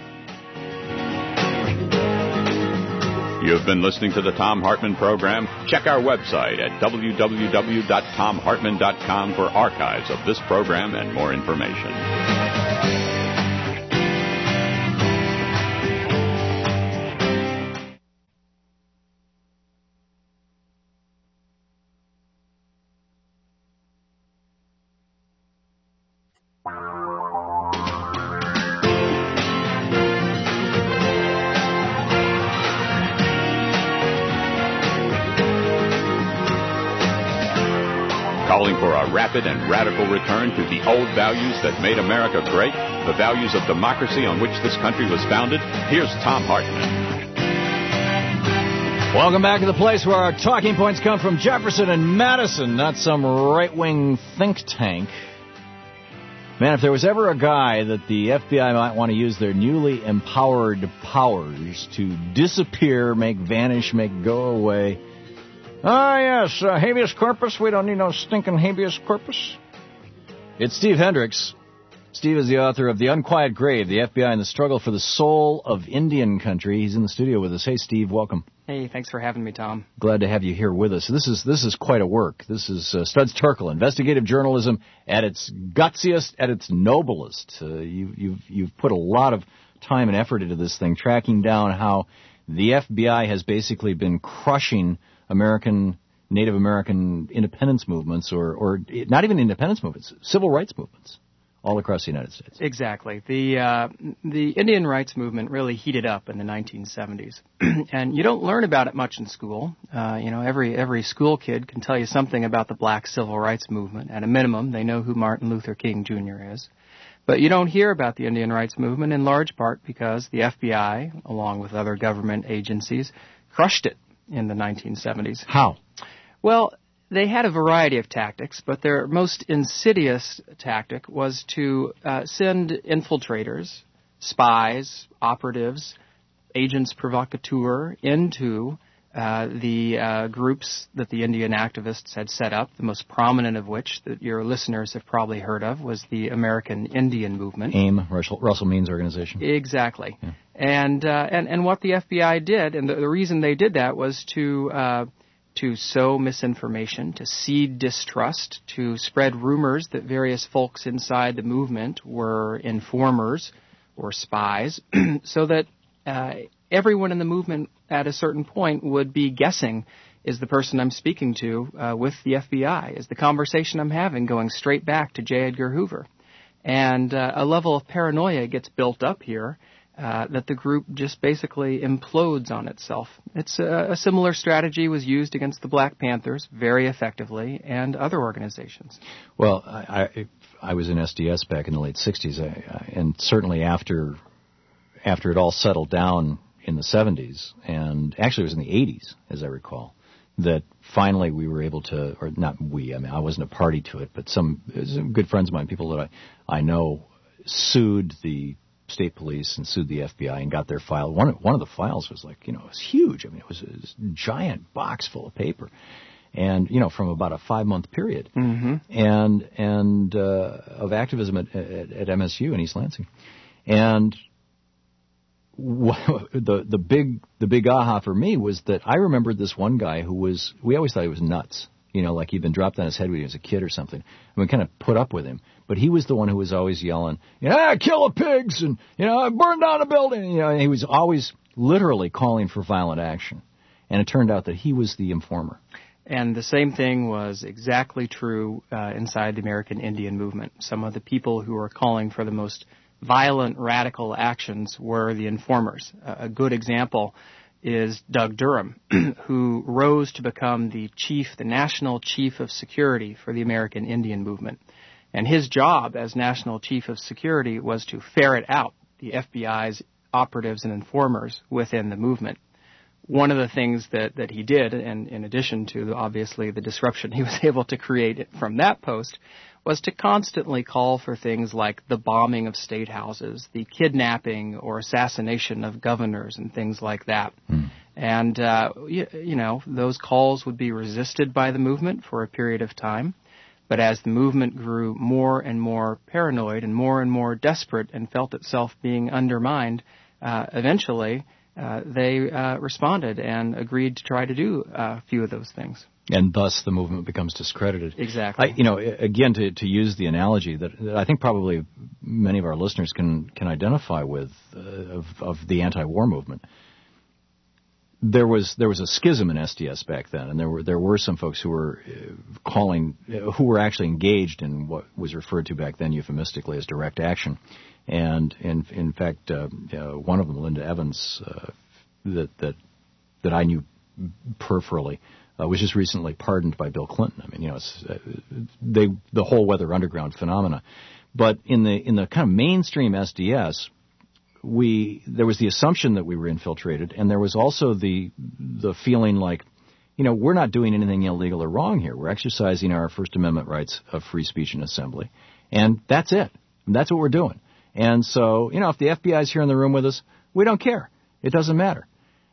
You've been listening to the Thom Hartmann Program. Check our website at w w w dot thom hartmann dot com for archives of this program and more information. Calling for a rapid and radical return to the old values that made America great, the values of democracy on which this country was founded, here's Thom Hartmann. Welcome back to the place where our talking points come from Jefferson and Madison, not some right-wing think tank. Man, if there was ever a guy that the F B I might want to use their newly empowered powers to disappear, make vanish, make go away... Ah, yes, uh, habeas corpus. We don't need no stinking habeas corpus. It's Steve Hendricks. Steve is the author of The Unquiet Grave, the F B I and the Struggle for the Soul of Indian Country. He's in the studio with us. Hey, Steve, welcome. Hey, thanks for having me, Tom. Glad to have you here with us. This is this is quite a work. This is uh, Studs Terkel, investigative journalism at its gutsiest, at its noblest. Uh, you, you've you've put a lot of time and effort into this thing, tracking down how the F B I has basically been crushing American, Native American independence movements, or, or not even independence movements, civil rights movements, all across the United States. Exactly. The uh, the Indian rights movement really heated up in the nineteen seventies, and you don't learn about it much in school. Uh, you know, every every school kid can tell you something about the Black civil rights movement. At a minimum, they know who Martin Luther King Junior is. But you don't hear about the Indian rights movement in large part because the F B I, along with other government agencies, crushed it in the nineteen seventies. How? Well, they had a variety of tactics, but their most insidious tactic was to uh, send infiltrators, spies, operatives, agents provocateur into uh, the uh, groups that the Indian activists had set up, the most prominent of which that your listeners have probably heard of was the American Indian Movement. AIM, Russell, Russell Means organization. Exactly. Yeah. And, uh, and and what the F B I did, and the, the reason they did that was to uh, to sow misinformation, to seed distrust, to spread rumors that various folks inside the movement were informers or spies, so that uh, everyone in the movement at a certain point would be guessing, is the person I'm speaking to uh, with the F B I? Is the conversation I'm having going straight back to J. Edgar Hoover? And uh, a level of paranoia gets built up here uh, that the group just basically implodes on itself. It's a, a similar strategy was used against the Black Panthers very effectively and other organizations. Well, I, I, I was in S D S back in the late sixties, I, I, and certainly after after it all settled down in the seventies, and actually it was in the eighties, as I recall, that finally we were able to, or not we, I mean, I wasn't a party to it, but some, some good friends of mine, people that I, I know, sued the state police and sued the F B I and got their file. One, one of the files was like, you know, it was huge. I mean, it was a giant box full of paper. And, you know, from about a five-month period. Mm-hmm. And, and, uh, of activism at, at, at M S U in East Lansing. And, the the big the big aha for me was that I remembered this one guy who was, we always thought he was nuts, you know, like he'd been dropped on his head when he was a kid or something, and we kind of put up with him. But he was the one who was always yelling, you know, ah, kill the pigs, and, you know, burn down a building, you know, and he was always literally calling for violent action. And it turned out that he was the informer. And the same thing was exactly true uh, inside the American Indian movement. Some of the people who were calling for the most violent, radical actions were the informers. Uh, a good example is Doug Durham, who rose to become the chief, the national chief of security for the American Indian movement. And his job as national chief of security was to ferret out the F B I's operatives and informers within the movement. One of the things that, that he did, and in addition to obviously the disruption he was able to create from that post, was to constantly call for things like the bombing of state houses, the kidnapping or assassination of governors and things like that. Mm. And, uh, you, you know, those calls would be resisted by the movement for a period of time. But as the movement grew more and more paranoid and more and more desperate and felt itself being undermined, uh, eventually uh, they uh, responded and agreed to try to do uh, a few of those things. And thus the movement becomes discredited. Exactly. I, you know, again, to, to use the analogy that, that I think probably many of our listeners can, can identify with uh, of, of the anti-war movement. There was there was a schism in S D S back then, and there were there were some folks who were uh, calling, uh, who were actually engaged in what was referred to back then euphemistically as direct action, and in in fact, uh, uh, one of them, Linda Evans, uh, that that that I knew peripherally, uh, was just recently pardoned by Bill Clinton. I mean, you know, it's, uh, they the whole Weather Underground phenomena, but in the in the kind of mainstream S D S. We there was the assumption that we were infiltrated, and there was also the the feeling like, you know, we're not doing anything illegal or wrong here. We're exercising our First Amendment rights of free speech and assembly, and that's it. That's what we're doing. And so, you know, if the F B I is here in the room with us, we don't care. It doesn't matter.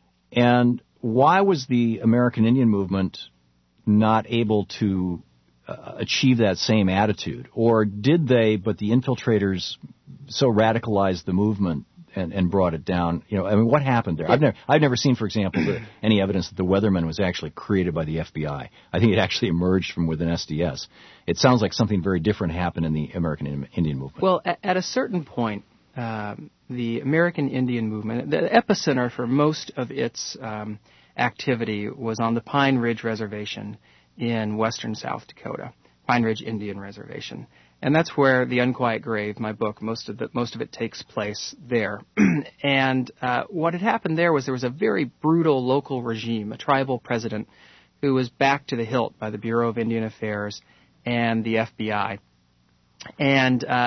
And why was the American Indian movement not able to uh, achieve that same attitude? Or did they, but the infiltrators so radicalized the movement And, and brought it down? You know, I mean, what happened there? I've never, I've never seen, for example, the, any evidence that the Weatherman was actually created by the F B I. I think it actually emerged from within S D S. It sounds like something very different happened in the American Indian movement. Well, at, at a certain point, um, the American Indian movement, the epicenter for most of its um, activity was on the Pine Ridge Reservation in western South Dakota, Pine Ridge Indian Reservation. And that's where The Unquiet Grave, my book, most of the, most of it takes place there. And uh, what had happened there was there was a very brutal local regime, a tribal president, who was backed to the hilt by the Bureau of Indian Affairs and the F B I. And uh,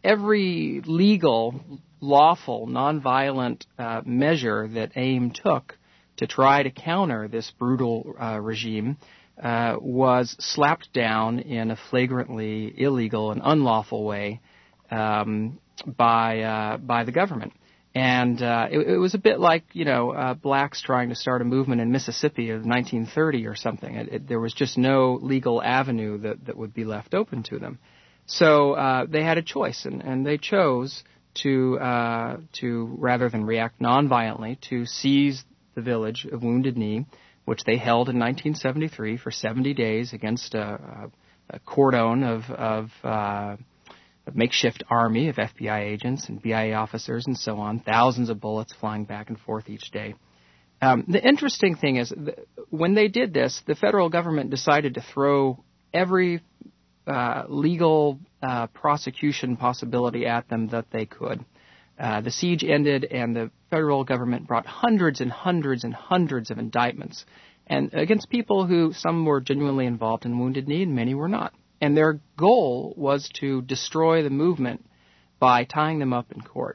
every legal, lawful, nonviolent uh, measure that AIM took to try to counter this brutal uh, regime Uh, was slapped down in a flagrantly illegal and unlawful way um, by uh, by the government. And uh, it, it was a bit like, you know, uh, blacks trying to start a movement in Mississippi of nineteen thirty or something. It, it, there was just no legal avenue that, that would be left open to them. So uh, they had a choice, and, and they chose to uh, to rather than react nonviolently, to seize the village of Wounded Knee, which they held in nineteen seventy-three for seventy days against a, a, a cordon of, of uh, a makeshift army of F B I agents and B I A officers and so on, thousands of bullets flying back and forth each day. Um, the interesting thing is, th- when they did this, the federal government decided to throw every uh, legal uh, prosecution possibility at them that they could. Uh, the siege ended, and the federal government brought hundreds and hundreds and hundreds of indictments, and against people who, some were genuinely involved in Wounded Knee, and many were not. And their goal was to destroy the movement by tying them up in court.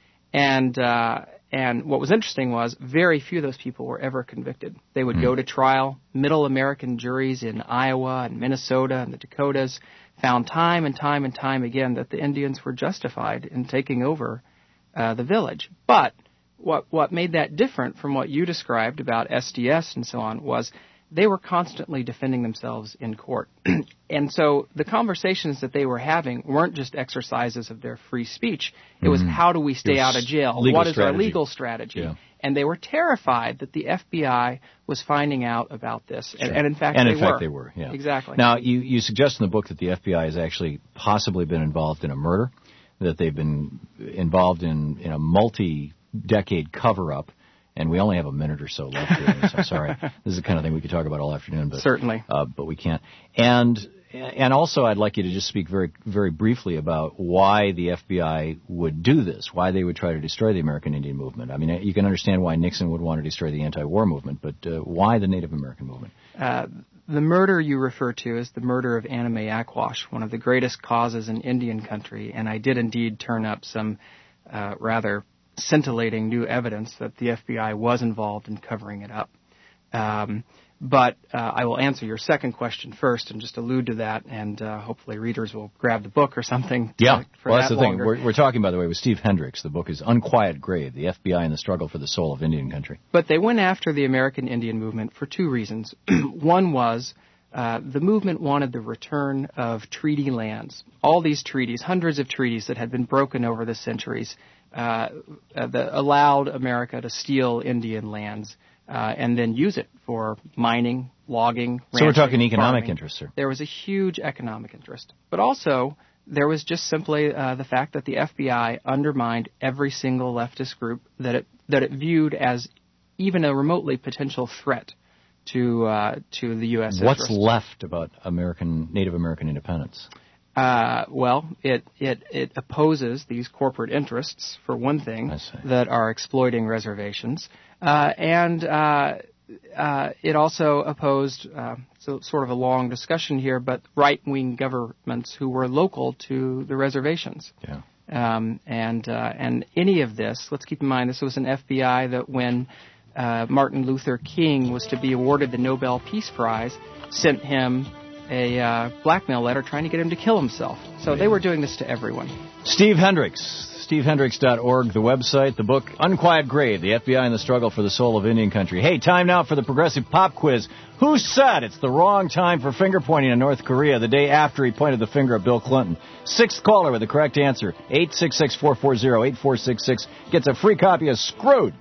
And uh, and what was interesting was very few of those people were ever convicted. They would mm. go to trial. Middle American juries in Iowa and Minnesota and the Dakotas found time and time and time again that the Indians were justified in taking over Uh, the village. But what what made that different from what you described about S D S and so on was they were constantly defending themselves in court. And so the conversations that they were having weren't just exercises of their free speech. It was, mm-hmm. how do we stay out of jail? What is strategy. our legal strategy? Yeah. And they were terrified that the F B I was finding out about this. Sure. And, and in fact, and they in fact were. they were. Yeah. Exactly. Now, you, you suggest in the book that the F B I has actually possibly been involved in a murder, that they've been involved in, in a multi-decade cover-up, And we only have a minute or so left here, so sorry. This is the kind of thing we could talk about all afternoon, but certainly, uh, but we can't. And and also, I'd like you to just speak very very briefly about why the F B I would do this, why they would try to destroy the American Indian movement. I mean, you can understand why Nixon would want to destroy the anti-war movement, but uh, why the Native American movement? Uh, the murder you refer to is the murder of Anna Mae Aquash, one of the greatest causes in Indian country, and I did indeed turn up some uh, rather scintillating new evidence that the F B I was involved in covering it up. Um, but uh, I will answer your second question first and just allude to that, and uh, hopefully readers will grab the book or something. To, yeah, for well, that that's the longer. thing. We're, we're talking, by the way, with Steve Hendricks. The book is Unquiet Grave, the F B I and the Struggle for the Soul of Indian Country. But they went after the American Indian movement for two reasons. One was uh, the movement wanted the return of treaty lands. All these treaties, hundreds of treaties that had been broken over the centuries, Uh, uh, that allowed America to steal Indian lands uh, and then use it for mining, logging, ranching, so we're talking economic farming. interest, sir. There was a huge economic interest. But also, there was just simply uh, the fact that the F B I undermined every single leftist group that it that it viewed as even a remotely potential threat to uh, to the U S What's interest. left about American Native American independence? Uh, well, it, it, it opposes these corporate interests, for one thing, that are exploiting reservations. Uh, and uh, uh, it also opposed, uh, so sort of a long discussion here, but right-wing governments who were local to the reservations. Yeah. Um, and, uh, and any of this, let's keep in mind, this was an F B I that when uh, Martin Luther King was to be awarded the Nobel Peace Prize, sent him a uh, blackmail letter trying to get him to kill himself. So they were doing this to everyone. Steve Hendricks, steve hendricks dot org, the website, the book, Unquiet Grave, the F B I and the Struggle for the Soul of Indian Country. Hey, time now for the Progressive Pop Quiz. Who said it's the wrong time for finger-pointing in North Korea the day after he pointed the finger at Bill Clinton? Sixth caller with the correct answer, eight six six, four four zero, eight four six six, gets a free copy of Screwed.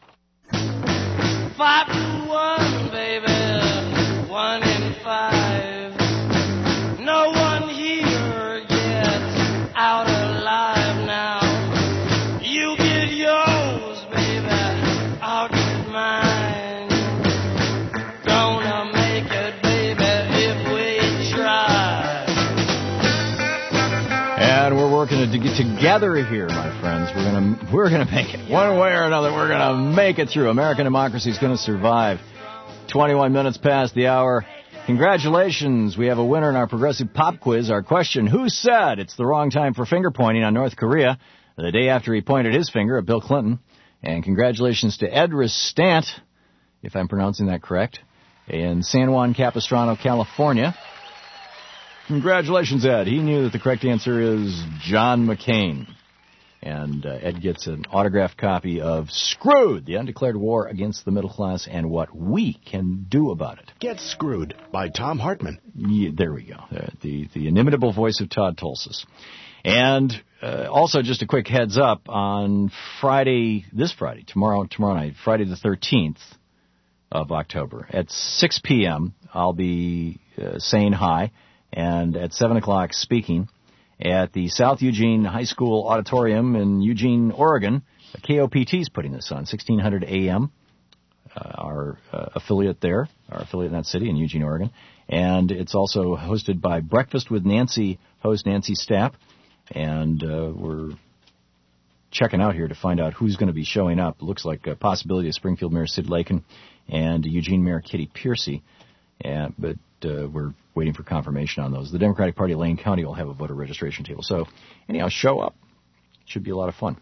Five to one, baby, one in five. No one here gets out alive now. You get yours, baby, I'll get mine. Gonna make it, baby, if we try. And we're working to get together here, my friends. We're gonna we're gonna make it one way or another. We're gonna make it through. American democracy is gonna survive. twenty-one minutes past the hour. Congratulations, we have a winner in our Progressive Pop Quiz. Our question, who said it's the wrong time for finger-pointing on North Korea the day after he pointed his finger at Bill Clinton? And congratulations to Ed Restant, if I'm pronouncing that correct, in San Juan Capistrano, California. Congratulations, Ed. He knew that the correct answer is John McCain. And uh, Ed gets an autographed copy of Screwed, the Undeclared War Against the Middle Class and What We Can Do About It. Get Screwed by Tom Hartman. Yeah, there we go. Uh, the, the inimitable voice of Todd Tulsis. And uh, also just a quick heads up, on Friday, this Friday, tomorrow tomorrow night, Friday the thirteenth of October, at six p.m., I'll be uh, saying hi, and at seven o'clock speaking at the South Eugene High School Auditorium in Eugene, Oregon. K O P T is putting this on, sixteen hundred A M, uh, our uh, affiliate there, our affiliate in that city in Eugene, Oregon. And it's also hosted by Breakfast with Nancy host Nancy Stapp. And uh, we're checking out here to find out who's going to be showing up. It looks like a possibility of Springfield Mayor Sid Lakin and Eugene Mayor Kitty Piercy. And, but uh, we're waiting for confirmation on those. The Democratic Party of Lane County will have a voter registration table. So, anyhow, show up. It should be a lot of fun.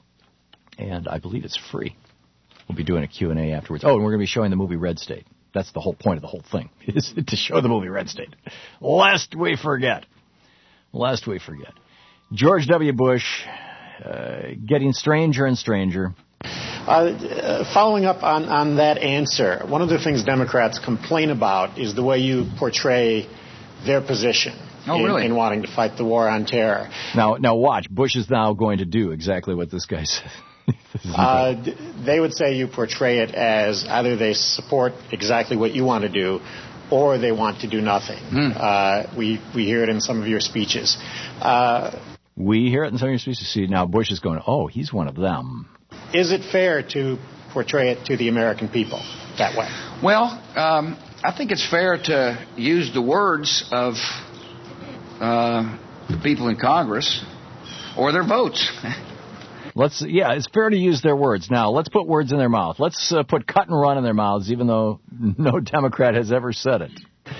And I believe it's free. We'll be doing a Q and A afterwards. Oh, and we're going to be showing the movie Red State. That's the whole point of the whole thing, is to show the movie Red State. Lest we forget. Lest we forget. George W. Bush uh, getting stranger and stranger. Uh, following up on, on that answer, one of the things Democrats complain about is the way you portray their position oh, in, really? in wanting to fight the war on terror. Now, now watch. Bush is now going to do exactly what this guy said. uh, they would say you portray it as either they support exactly what you want to do or they want to do nothing. Hmm. Uh, we, we hear it in some of your speeches. Uh, we hear it in some of your speeches. See, now Bush is going, oh, he's one of them. Is it fair to portray it to the American people that way? Well, um, I think it's fair to use the words of uh, the people in Congress or their votes. Let's, yeah, it's fair to use their words. Now, let's put words in their mouth. Let's uh, put cut and run in their mouths, even though no Democrat has ever said it.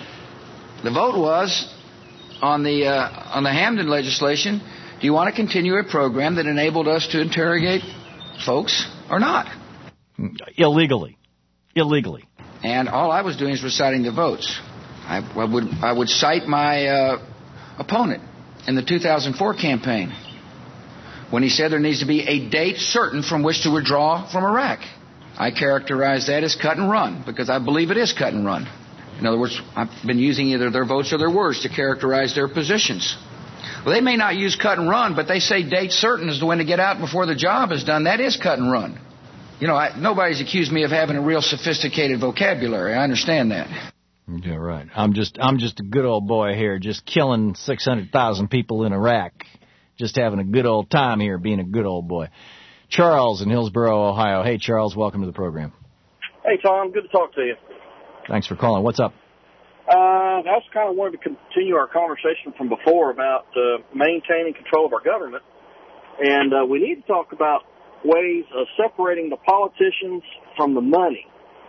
The vote was on the uh, on the Hamden legislation. Do you want to continue a program that enabled us to interrogate folks or not? Illegally. Illegally. And all I was doing is reciting the votes. I, I would I would cite my uh, opponent in the two thousand four campaign when he said there needs to be a date certain from which to withdraw from Iraq. I characterized that as cut and run because I believe it is cut and run. In other words, I've been using either their votes or their words to characterize their positions. Well, they may not use cut and run, but they say date certain is the when to get out before the job is done. That is cut and run. You know, I, nobody's accused me of having a real sophisticated vocabulary. I understand that. Yeah, right. I'm just I'm just a good old boy here, just killing six hundred thousand people in Iraq. Just having a good old time here, being a good old boy. Charles in Hillsboro, Ohio. Hey, Charles, welcome to the program. Hey, Tom. Good to talk to you. Thanks for calling. What's up? Uh, I just kind of wanted to continue our conversation from before about uh, maintaining control of our government. And uh, we need to talk about ways of separating the politicians from the money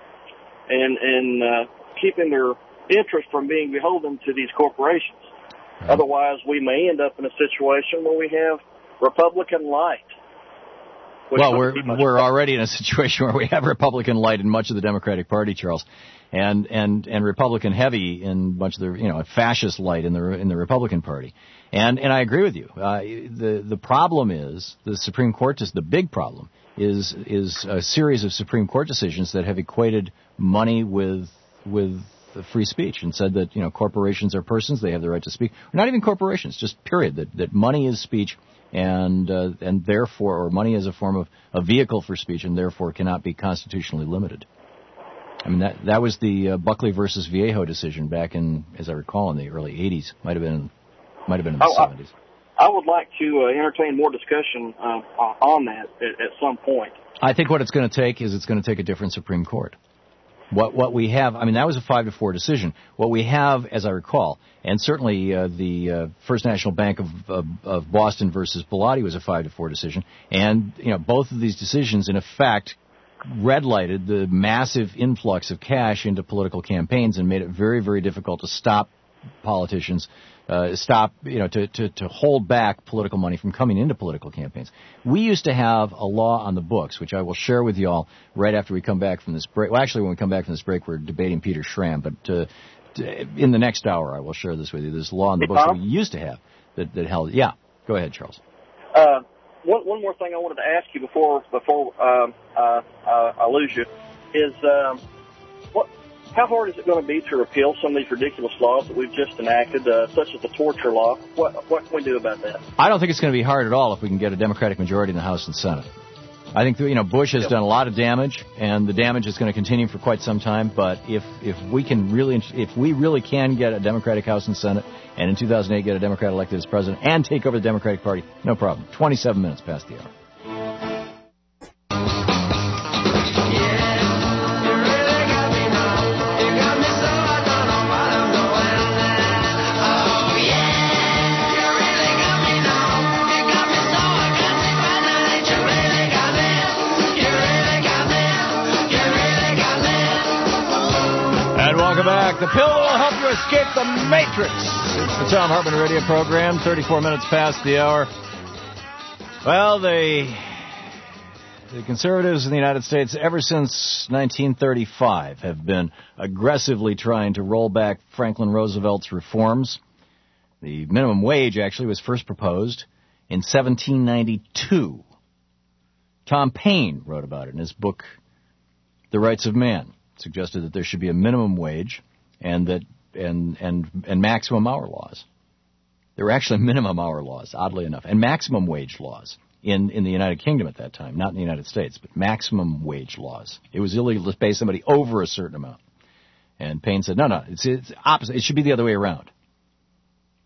and, and uh, keeping their interest from being beholden to these corporations. Right. Otherwise, we may end up in a situation where we have Republican light. Well, we're we're already in a situation where we have Republican light in much of the Democratic Party, Charles, and and and Republican heavy in much of the you know fascist light in the in the Republican Party, and and I agree with you. Uh, the the problem is the Supreme Court is the big problem is is a series of Supreme Court decisions that have equated money with with free speech and said that you know corporations are persons, they have the right to speak. Not even corporations, just period. That that money is speech. And uh, and therefore, or money is a form of a vehicle for speech, and therefore cannot be constitutionally limited. I mean that that was the uh, Buckley versus Viejo decision back in, as I recall, in the early eighties. Might have been, might have been in the oh, seventies. I, I would like to uh, entertain more discussion uh, on that at, at some point. I think what it's going to take is it's going to take a different Supreme Court. What what we have, I mean, that was a five to four decision. What we have, as I recall, and certainly uh, the uh, First National Bank of, of of Boston versus Bilotti was a five to four decision, and you know both of these decisions, in effect, red-lighted the massive influx of cash into political campaigns and made it very, very difficult to stop politicians, uh, stop, you know, to, to, to hold back political money from coming into political campaigns. We used to have a law on the books, which I will share with you all right after we come back from this break. Well, actually, when we come back from this break, we're debating Peter Schramm, but uh, in the next hour, I will share this with you. This law on the books that we used to have that, that held. Yeah, go ahead, Charles. Uh, one, one more thing I wanted to ask you before before um, uh, uh, I lose you is um, what. How hard is it going to be to repeal some of these ridiculous laws that we've just enacted, uh, such as the torture law? What, what can we do about that? I don't think it's going to be hard at all if we can get a Democratic majority in the House and Senate. I think you know Bush has yep. done a lot of damage, and the damage is going to continue for quite some time. But if if we can really, if we really can get a Democratic House and Senate, and in two thousand eight get a Democrat elected as president and take over the Democratic Party, no problem. twenty-seven minutes past the hour. Welcome back. The pill will help you escape the matrix. It's the Tom Hartman radio program, thirty-four minutes past the hour. Well, the, the conservatives in the United States, ever since nineteen thirty-five, have been aggressively trying to roll back Franklin Roosevelt's reforms. The minimum wage actually was first proposed in seventeen ninety-two. Tom Paine wrote about it in his book, The Rights of Man. Suggested that there should be a minimum wage and that and and and maximum hour laws. There were actually minimum hour laws, oddly enough, and maximum wage laws in, in the United Kingdom at that time, not in the United States, but maximum wage laws. It was illegal to pay somebody over a certain amount. And Paine said, no, no, it's it's opposite. It should be the other way around.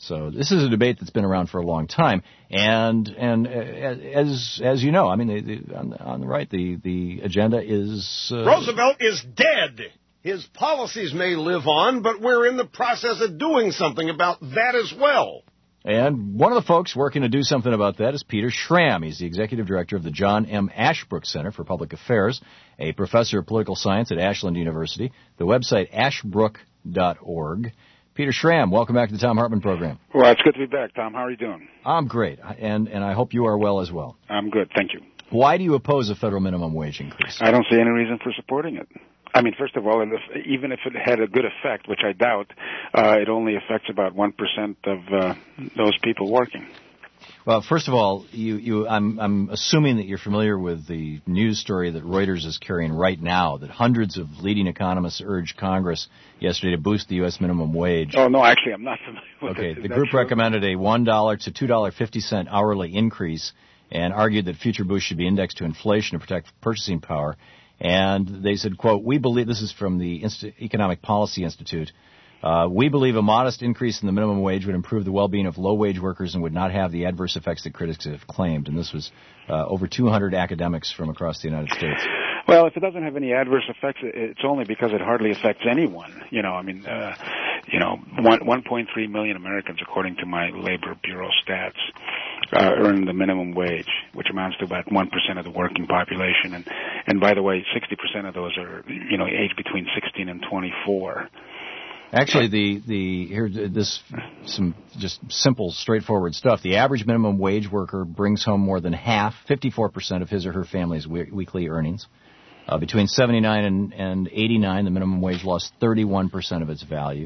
So this is a debate that's been around for a long time, and and as as you know, I mean, the, the, on, the, on the right, the the agenda is uh, Roosevelt is dead. His policies may live on, but we're in the process of doing something about that as well. And one of the folks working to do something about that is Peter Schramm. He's the executive director of the John M. Ashbrook Center for Public Affairs, a professor of political science at Ashland University. The website ashbrook dot org. Peter Schramm, welcome back to the Thom Hartmann program. Well, it's good to be back, Tom. How are you doing? I'm great, and and I hope you are well as well. I'm good, thank you. Why do you oppose a federal minimum wage increase? I don't see any reason for supporting it. I mean, first of all, if, even if it had a good effect, which I doubt, uh, it only affects about one percent of uh, those people working. Well, first of all, you, you, I'm, I'm assuming that you're familiar with the news story that Reuters is carrying right now, that hundreds of leading economists urged Congress yesterday to boost the U S minimum wage. Oh, no, actually, I'm not familiar with okay, it. Okay, Is the group true? recommended a one dollar to two dollars and fifty cents hourly increase and argued that future boosts should be indexed to inflation to protect purchasing power. And they said, quote, we believe, this is from the Inst- Economic Policy Institute, Uh, we believe a modest increase in the minimum wage would improve the well-being of low-wage workers and would not have the adverse effects that critics have claimed. And this was uh, over two hundred academics from across the United States. Well, if it doesn't have any adverse effects, it's only because it hardly affects anyone. You know, I mean, uh, you know, one, one point three million Americans, according to my Labor Bureau stats, uh, earn the minimum wage, which amounts to about one percent of the working population. And, and by the way, sixty percent of those are, you know, aged between sixteen and twenty-four. Actually, the, the here this some just simple, straightforward stuff. The average minimum wage worker brings home more than half, fifty-four percent of his or her family's we- weekly earnings. Uh, between seventy-nine and, and eighty-nine, the minimum wage lost thirty-one percent of its value.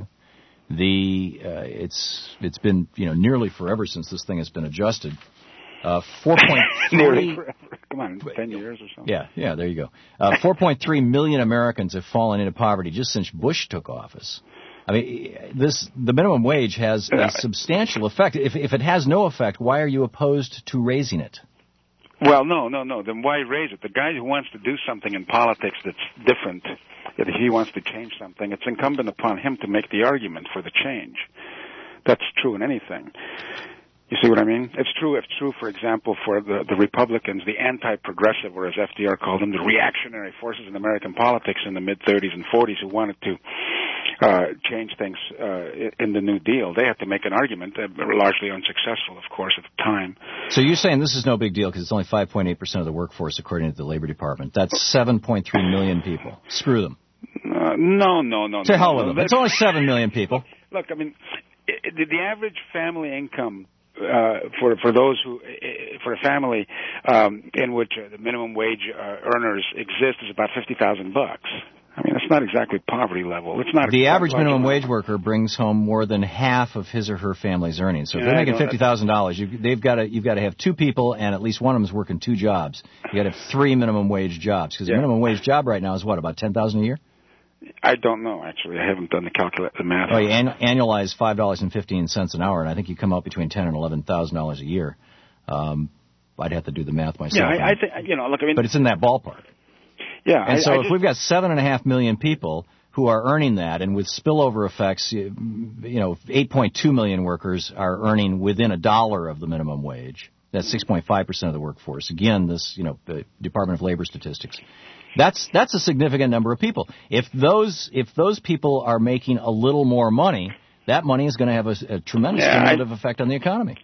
The uh, it's it's been you know nearly forever since this thing has been adjusted. Uh, four point three. Nearly forever. Come on, ten years or something. Yeah, yeah, there you go. Uh, four point three million Americans have fallen into poverty just since Bush took office. I mean, this the minimum wage has a substantial effect. If if it has no effect, why are you opposed to raising it? Well, no, no, no. Then why raise it? The guy who wants to do something in politics that's different, if he wants to change something, it's incumbent upon him to make the argument for the change. That's true in anything. You see what I mean? It's true. It's true, for example, for the, the Republicans, the anti-progressive, or as F D R called them, the reactionary forces in American politics in the mid-thirties and forties who wanted to uh, change things uh, in the New Deal. They had to make an argument, uh, largely unsuccessful, of course, at the time. So you're saying this is no big deal because it's only five point eight percent of the workforce, according to the Labor Department. That's seven point three million people. Screw them. Uh, no, no, no. To no, hell no, with them. no. It's only seven million people. Look, I mean, the, the average family income Uh, for for those who uh, for a family um, in which uh, the minimum wage uh, earners exist is about fifty thousand bucks. I mean, it's not exactly poverty level. It's not The a average minimum level. wage worker brings home more than half of his or her family's earnings. So if Yeah, they're I making know, fifty thousand dollars, you, they've got to you've got to have two people, and at least one of them is working two jobs. You got to have three minimum wage jobs because Yeah. the minimum wage job right now is what, about ten thousand a year? I don't know, actually. I haven't done the calculate the math. Oh, you an- annualize five dollars and fifteen cents an hour, and I think you come out between ten and eleven thousand dollars a year. Um, I'd have to do the math myself. Yeah, I, I think you know. Look, I mean, but it's in that ballpark. Yeah, and I, so I if just, we've got seven and a half million people who are earning that, and with spillover effects, you, you know, eight point two million workers are earning within a dollar of the minimum wage. That's six point five percent of the workforce. Again, this, you know, the Department of Labor statistics. That's that's a significant number of people. If those if those people are making a little more money, that money is going to have a, a tremendous Yeah, stimulative I, effect on the economy.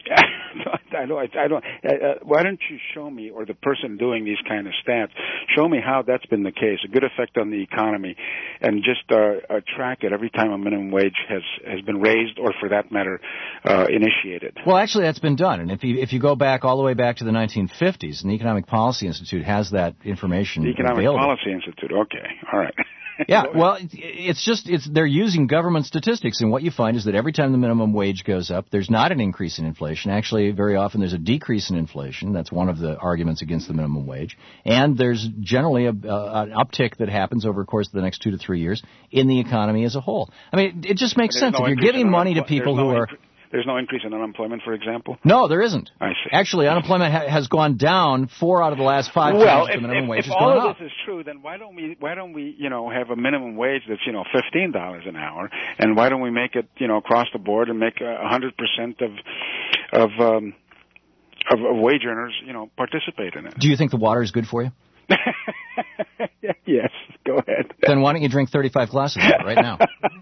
I don't. I don't. Uh, uh, why don't you show me, or the person doing these kind of stats, show me how that's been the case, a good effect on the economy, and just uh, uh, track it every time a minimum wage has has been raised, or for that matter, uh, initiated. Well, actually, that's been done, and if you if you go back all the way back to the nineteen fifties, and the Economic Policy Institute has that information The Economic available. Policy Institute. Okay, all right. Yeah, well, it's just it's they're using government statistics, and what you find is that every time the minimum wage goes up, there's not an increase in inflation. Actually, very often there's a decrease in inflation. That's one of the arguments against the minimum wage. And there's generally a, uh, an uptick that happens over the course of the next two to three years in the economy as a whole. I mean, it just makes sense. No if you're giving money to people no who are... Incre- There's no increase in unemployment, for example? No, there isn't. I see. Actually, unemployment ha- has gone down four out of the last five well, times if, the minimum if, wage if has all gone of up. this is true, then why don't we why don't we you know have a minimum wage that's you know fifteen dollars an hour, and why don't we make it you know across the board and make a hundred percent of of um, of, of wage earners you know participate in it? Do you think the water is good for you? Yes, go ahead. Then why don't you drink thirty-five glasses of it right now?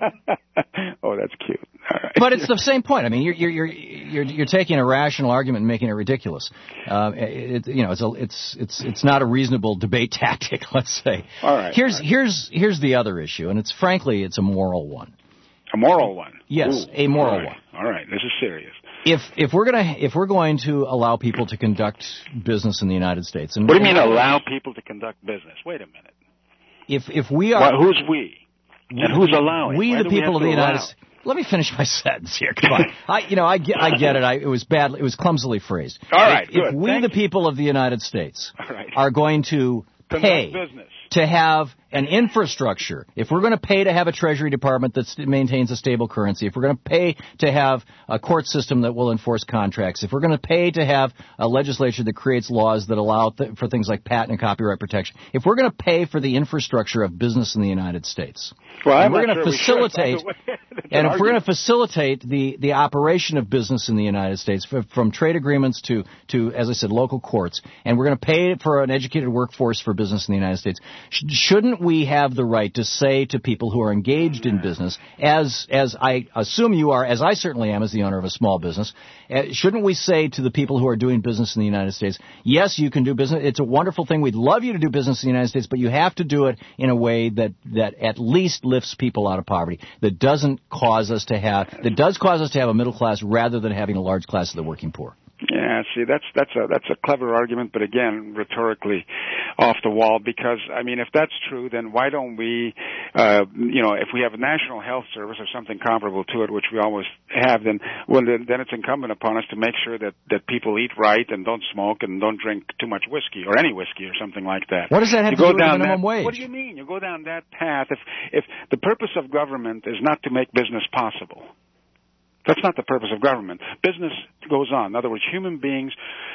Oh, that's cute. All right. But it's the same point. I mean, you're you're you're you're taking a rational argument and making it ridiculous. Uh, it, you know, it's a, it's it's it's not a reasonable debate tactic. Let's say. All right. Here's all right. here's here's the other issue, and it's frankly it's a moral one. A moral one. Yes, Ooh, a moral all right. one. All right, this is serious. If if we're gonna if we're going to allow people to conduct business in the United States, and What do you mean allow people to conduct business? Wait a minute. If if we are Well, who's we? And who's allowing? We, Why the do we people have of the to United allow? States. Let me finish my sentence here. Come on. I, you know, I get, I get it. I, it was bad. It was clumsily phrased. All right, If, good. if we, Thank the you. people of the United States, All right. are going to Conduct pay business. to have an infrastructure, if we're going to pay to have a Treasury Department that maintains a stable currency, if we're going to pay to have a court system that will enforce contracts, if we're going to pay to have a legislature that creates laws that allow th- for things like patent and copyright protection, if we're going to pay for the infrastructure of business in the United States, Well, I'm and we're not going to sure we should, by the facilitate, way. That's and an if we're going argument. to facilitate the, the operation of business in the United States, f- from trade agreements to, to, as I said, local courts, and we're going to pay for an educated workforce for business in the United States, sh- shouldn't we have the right to say to people who are engaged in business, as as I assume you are, as I certainly am as the owner of a small business, uh, shouldn't we say to the people who are doing business in the United States, yes, you can do business, it's a wonderful thing, we'd love you to do business in the United States, but you have to do it in a way that, that at least lifts people out of poverty, that doesn't cause us to have, that does cause us to have a middle class rather than having a large class of the working poor. Yeah, see, that's that's a that's a clever argument, but again, rhetorically off the wall. Because I mean, if that's true, then why don't we, uh, you know, if we have a national health service or something comparable to it, which we always have, then well, then, then it's incumbent upon us to make sure that that people eat right and don't smoke and don't drink too much whiskey or any whiskey or something like that. What does that have you to go do with the down minimum that, wage? What do you mean? You go down that path. If if the purpose of government is not to make business possible. That's not the purpose of government. Business goes on. In other words, human beings,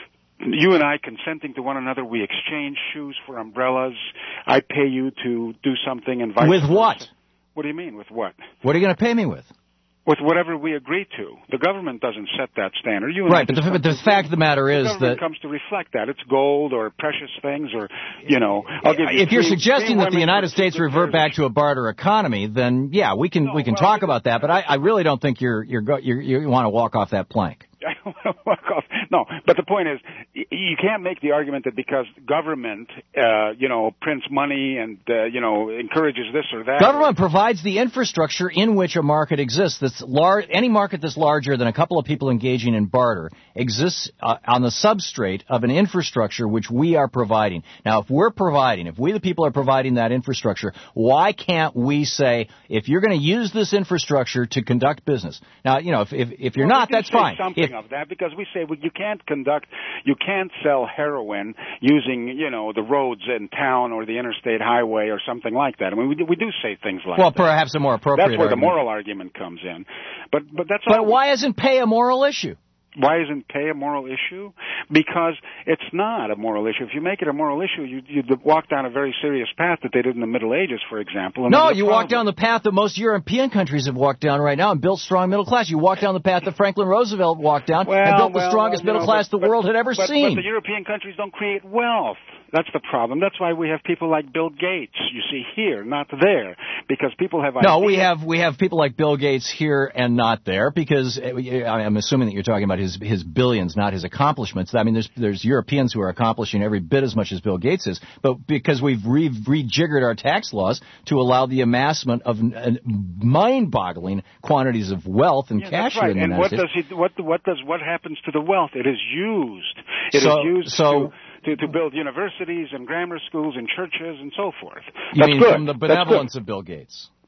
you and I consenting to one another, we exchange shoes for umbrellas. I pay you to do something and vice With versa. what? What do you mean, with what? What are you going to pay me with? With whatever we agree to. The government doesn't set that standard. You and Right, I but just the, come but the to fact of the matter the is government that comes to reflect that. It's gold or precious things or, you know, I'll give you if you're three- suggesting three that the women United for States two revert pairs back to a barter economy, then yeah, we can we can well, talk about that. But I, I really don't think you're you're, go, you're you want to walk off that plank. I don't want to walk off. No, but the point is, y- you can't make the argument that because government, uh, you know, prints money and, uh, you know, encourages this or that. Government provides the infrastructure in which a market exists. That's large. Any market that's larger than a couple of people engaging in barter exists uh, on the substrate of an infrastructure which we are providing. Now, if we're providing, if we the people are providing that infrastructure, why can't we say, if you're going to use this infrastructure to conduct business? Now, you know, if if, if you're Well, not, we do that's say fine. Something If, of that because we say well, you can't conduct, you can't sell heroin using, you know, the roads in town or the interstate highway or something like that. I mean, we do, we do say things like well, that. perhaps a more appropriate That's where argument. the moral argument comes in. But but that's But all. why isn't pay a moral issue? Why isn't pay a moral issue? Because it's not a moral issue. If you make it a moral issue, you you walk down a very serious path that they did in the Middle Ages, for example. And No, there's a you walk problem. down the path that most European countries have walked down right now and built strong middle class. You walk down the path that Franklin Roosevelt walked down well, and built well, the strongest well, you middle know, class but, the world had ever but, seen. But the European countries don't create wealth. That's the problem. That's why we have people like Bill Gates, you see, here, not there, because people have No, ideas. we have we have people like Bill Gates here and not there because uh, I'm assuming that you're talking about his his billions, not his accomplishments. I mean, there's there's Europeans who are accomplishing every bit as much as Bill Gates is, but because we've re- rejiggered our tax laws to allow the amassment of uh, mind-boggling quantities of wealth and Yeah, cash that's here right. in the And United what States. does he? What what does what happens to the wealth? It is used. It is So- used so- to, to to build universities and grammar schools and churches and so forth. You That's mean good. from the That's good. benevolence of Bill Gates?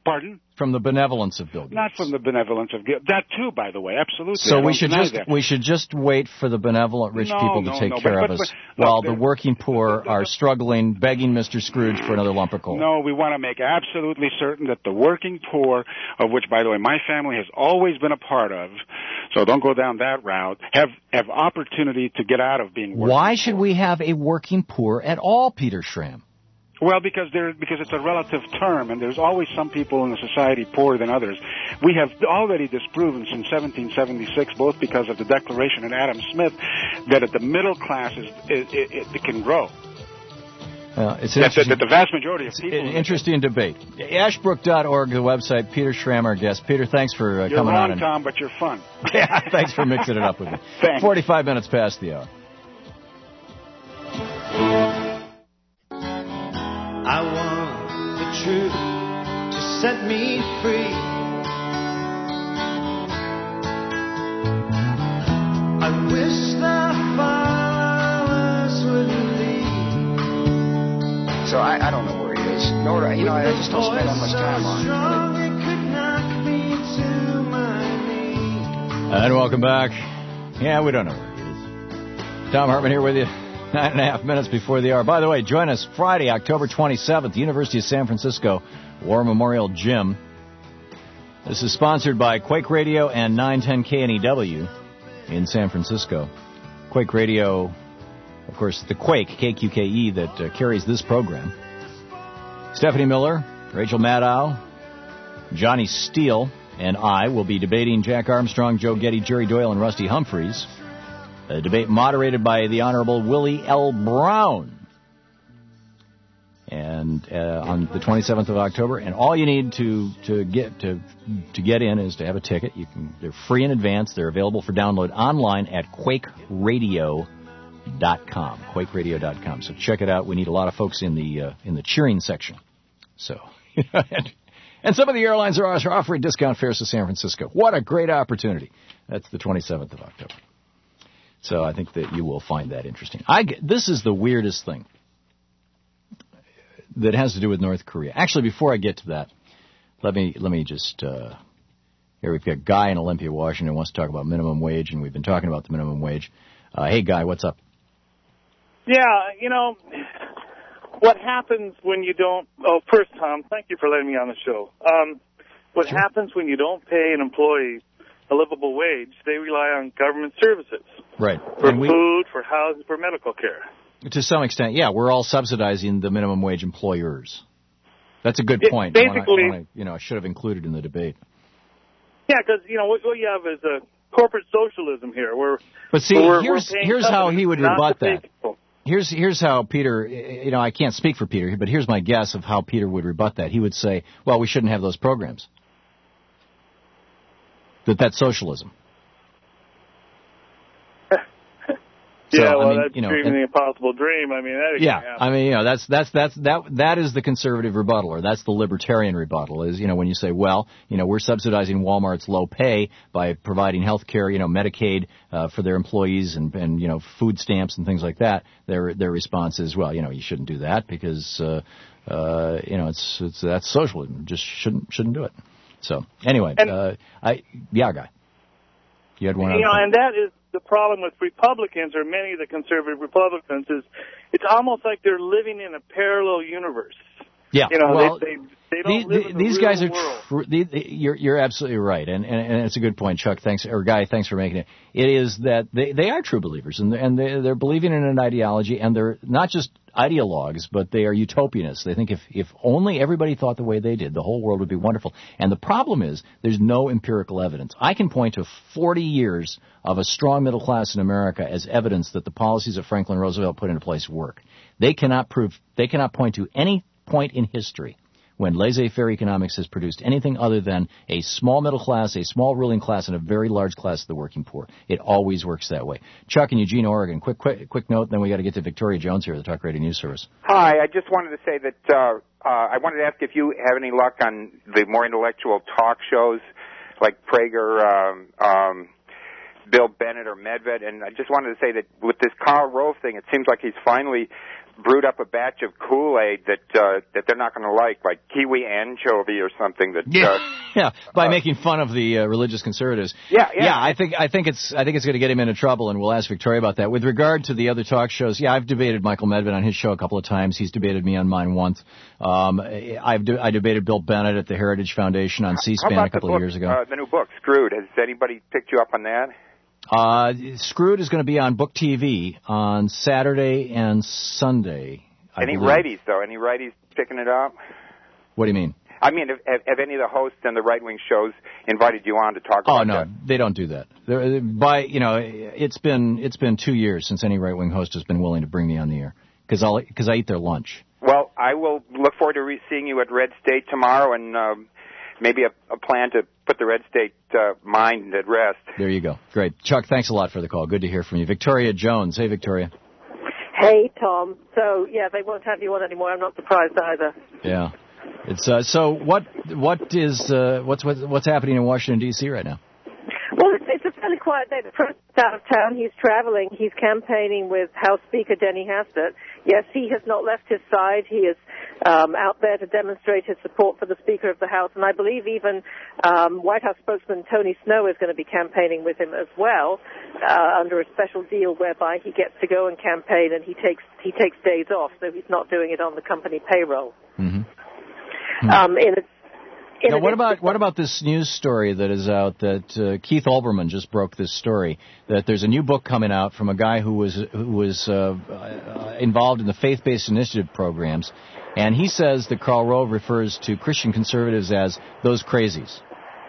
Pardon? From the benevolence of Bill Gates. Not from the benevolence of Gates. That too, by the way, absolutely. So I we should deny just that. we should just wait for the benevolent rich No, people to no, take no, care but- of but- us, but- while look, the working poor are struggling, begging Mister Scrooge for another lump of coal. No, we want to make absolutely certain that the working poor, of which, by the way, my family has always been a part of, so don't go down that route, have have opportunity to get out of being working. Why should we have a working poor at all, Peter Schramm? Well, because there, because it's a relative term, and there's always some people in the society poorer than others. We have already disproven since seventeen seventy-six, both because of the Declaration and Adam Smith, that at the middle class is, it, it, it can grow. Uh, it's that, that, that the vast majority of people... An interesting debate. Ashbrook dot org, the website. Peter Schramm, our guest. Peter, thanks for uh, You're coming wrong, on. And, Tom, but you're fun. yeah, thanks for mixing it up with me. Thanks. forty-five minutes past the hour. I want the truth to set me free. I wish the flowers would leave. So I, I don't know where he is. Nor, you know, I just don't spend that much time on it. Strong it could knock me to my knees. And welcome back. Yeah, we don't know where he is. Tom Hartman here with you. Nine and a half minutes before the hour. By the way, join us Friday, October twenty-seventh, University of San Francisco War Memorial Gym. This is sponsored by Quake Radio and nine ten K N E W in San Francisco. Quake Radio, of course, the Quake, K Q K E, that uh, carries this program. Stephanie Miller, Rachel Maddow, Johnny Steele, and I will be debating Jack Armstrong, Joe Getty, Jerry Doyle, and Rusty Humphreys. A debate moderated by the Honorable Willie L. Brown. And uh, on the twenty-seventh of October, and all you need to, to get to to get in is to have a ticket. You can they're free in advance. They're available for download online at quake radio dot com. quake radio dot com. So check it out. We need a lot of folks in the uh, in the cheering section. So and, and some of the airlines are offering discount fares to San Francisco. What a great opportunity. That's the twenty-seventh of October. So I think that you will find that interesting. I get, this is the weirdest thing that has to do with North Korea. Actually, before I get to that, let me let me just uh, here we've got Guy in Olympia, Washington, wants to talk about minimum wage, and we've been talking about the minimum wage. Uh, hey, Guy, what's up? Yeah, you know what happens when you don't. Oh, first, Tom, thank you for letting me on the show. Um, what sure. happens when you don't pay an employee a livable wage? They rely on government services. Right. For and we, food, for housing, for medical care. To some extent, yeah, we're all subsidizing the minimum wage employers. That's a good it, point. Basically, one I, one I, you know, I should have included in the debate. Yeah, because you know what, what you have is a corporate socialism here. Where but see, we're, here's we're here's how he would rebut that. People. Here's here's how Peter. You know, I can't speak for Peter, but here's my guess of how Peter would rebut that. He would say, "Well, we shouldn't have those programs." That that's socialism. So, yeah, well, I mean, that's you know, dreaming and, the impossible dream. I mean, that yeah, happen. I mean, you know, that's that's that's that that is the conservative rebuttal, or that's the libertarian rebuttal. Is you know when you say, well, you know, we're subsidizing Walmart's low pay by providing health care, you know, Medicaid uh, for their employees, and and you know, food stamps and things like that. Their their response is, well, you know, you shouldn't do that because uh, uh, you know it's it's that's socialism. Just shouldn't shouldn't do it. So anyway, and, uh, I yeah, Guy, you had one. You know, thing. and that is the problem with Republicans, or many of the conservative Republicans, is it's almost like they're living in a parallel universe. Yeah, you know, well, they, they, they don't the, live the, in the these real guys are. world. Tr- the, the, you're you're absolutely right, and, and and it's a good point, Chuck. Thanks, or Guy, thanks for making it. It is that they they are true believers, and and they, they're believing in an ideology, and they're not just ideologues, but they are utopianists. They think if if only everybody thought the way they did, the whole world would be wonderful. And the problem is there's no empirical evidence. I can point to forty years of a strong middle class in America as evidence that the policies that Franklin Roosevelt put into place work. They cannot prove. They cannot point to any point in history when laissez-faire economics has produced anything other than a small middle class, a small ruling class, and a very large class of the working poor. It always works that way. Chuck in Eugene, Oregon, quick quick, quick note, then we got to get to Victoria Jones here at the Talk Radio News Service. Hi, I just wanted to say that uh, uh, I wanted to ask if you have any luck on the more intellectual talk shows like Prager, um, um, Bill Bennett, or Medved, and I just wanted to say that with this Karl Rove thing, it seems like he's finally brewed up a batch of Kool-Aid that uh, that they're not going to like, like kiwi anchovy or something. That yeah, uh, yeah, by uh, making fun of the uh, religious conservatives. Yeah, yeah. Yeah, I think I think it's I think it's going to get him into trouble, and we'll ask Victoria about that. With regard to the other talk shows, yeah, I've debated Michael Medved on his show a couple of times. He's debated me on mine once. Um, I've de- I debated Bill Bennett at the Heritage Foundation on C-SPAN a couple book, of years ago. Uh, the new book, Screwed. Has anybody picked you up on that? Uh, Screwed is going to be on Book T V on Saturday and Sunday. I Any believe. righties, though? Any righties picking it up? What do you mean? I mean, have, have any of the hosts on the right-wing shows invited you on to talk Oh about no, that? they don't do that. They're, by you know, it's been it's been two years since any right-wing host has been willing to bring me on the air because I'll because I eat their lunch. Well, I will look forward to re- seeing you at Red State tomorrow, and um, maybe a, a plan to put the Red State uh, mind at rest. There you go. Great, Chuck. Thanks a lot for the call. Good to hear from you, Victoria Jones. Hey, Victoria. Hey, Tom. So, yeah, they won't have you on anymore. I'm not surprised either. Yeah. It's uh, so what what is uh, what's what's what's happening in Washington D C right now? Well, it's, it's a fairly quiet day. The president's out of town. He's traveling. He's campaigning with House Speaker Denny Hastert. Yes, he has not left his side. He is um, out there to demonstrate his support for the Speaker of the House. And I believe even um, White House spokesman Tony Snow is going to be campaigning with him as well uh, under a special deal whereby he gets to go and campaign and he takes he takes days off, so he's not doing it on the company payroll. Mm-hmm. Um, in a, in now, what about what about this news story that is out that uh, Keith Olbermann just broke this story that there's a new book coming out from a guy who was who was uh, uh, involved in the faith-based initiative programs, and he says that Karl Rove refers to Christian conservatives as those crazies.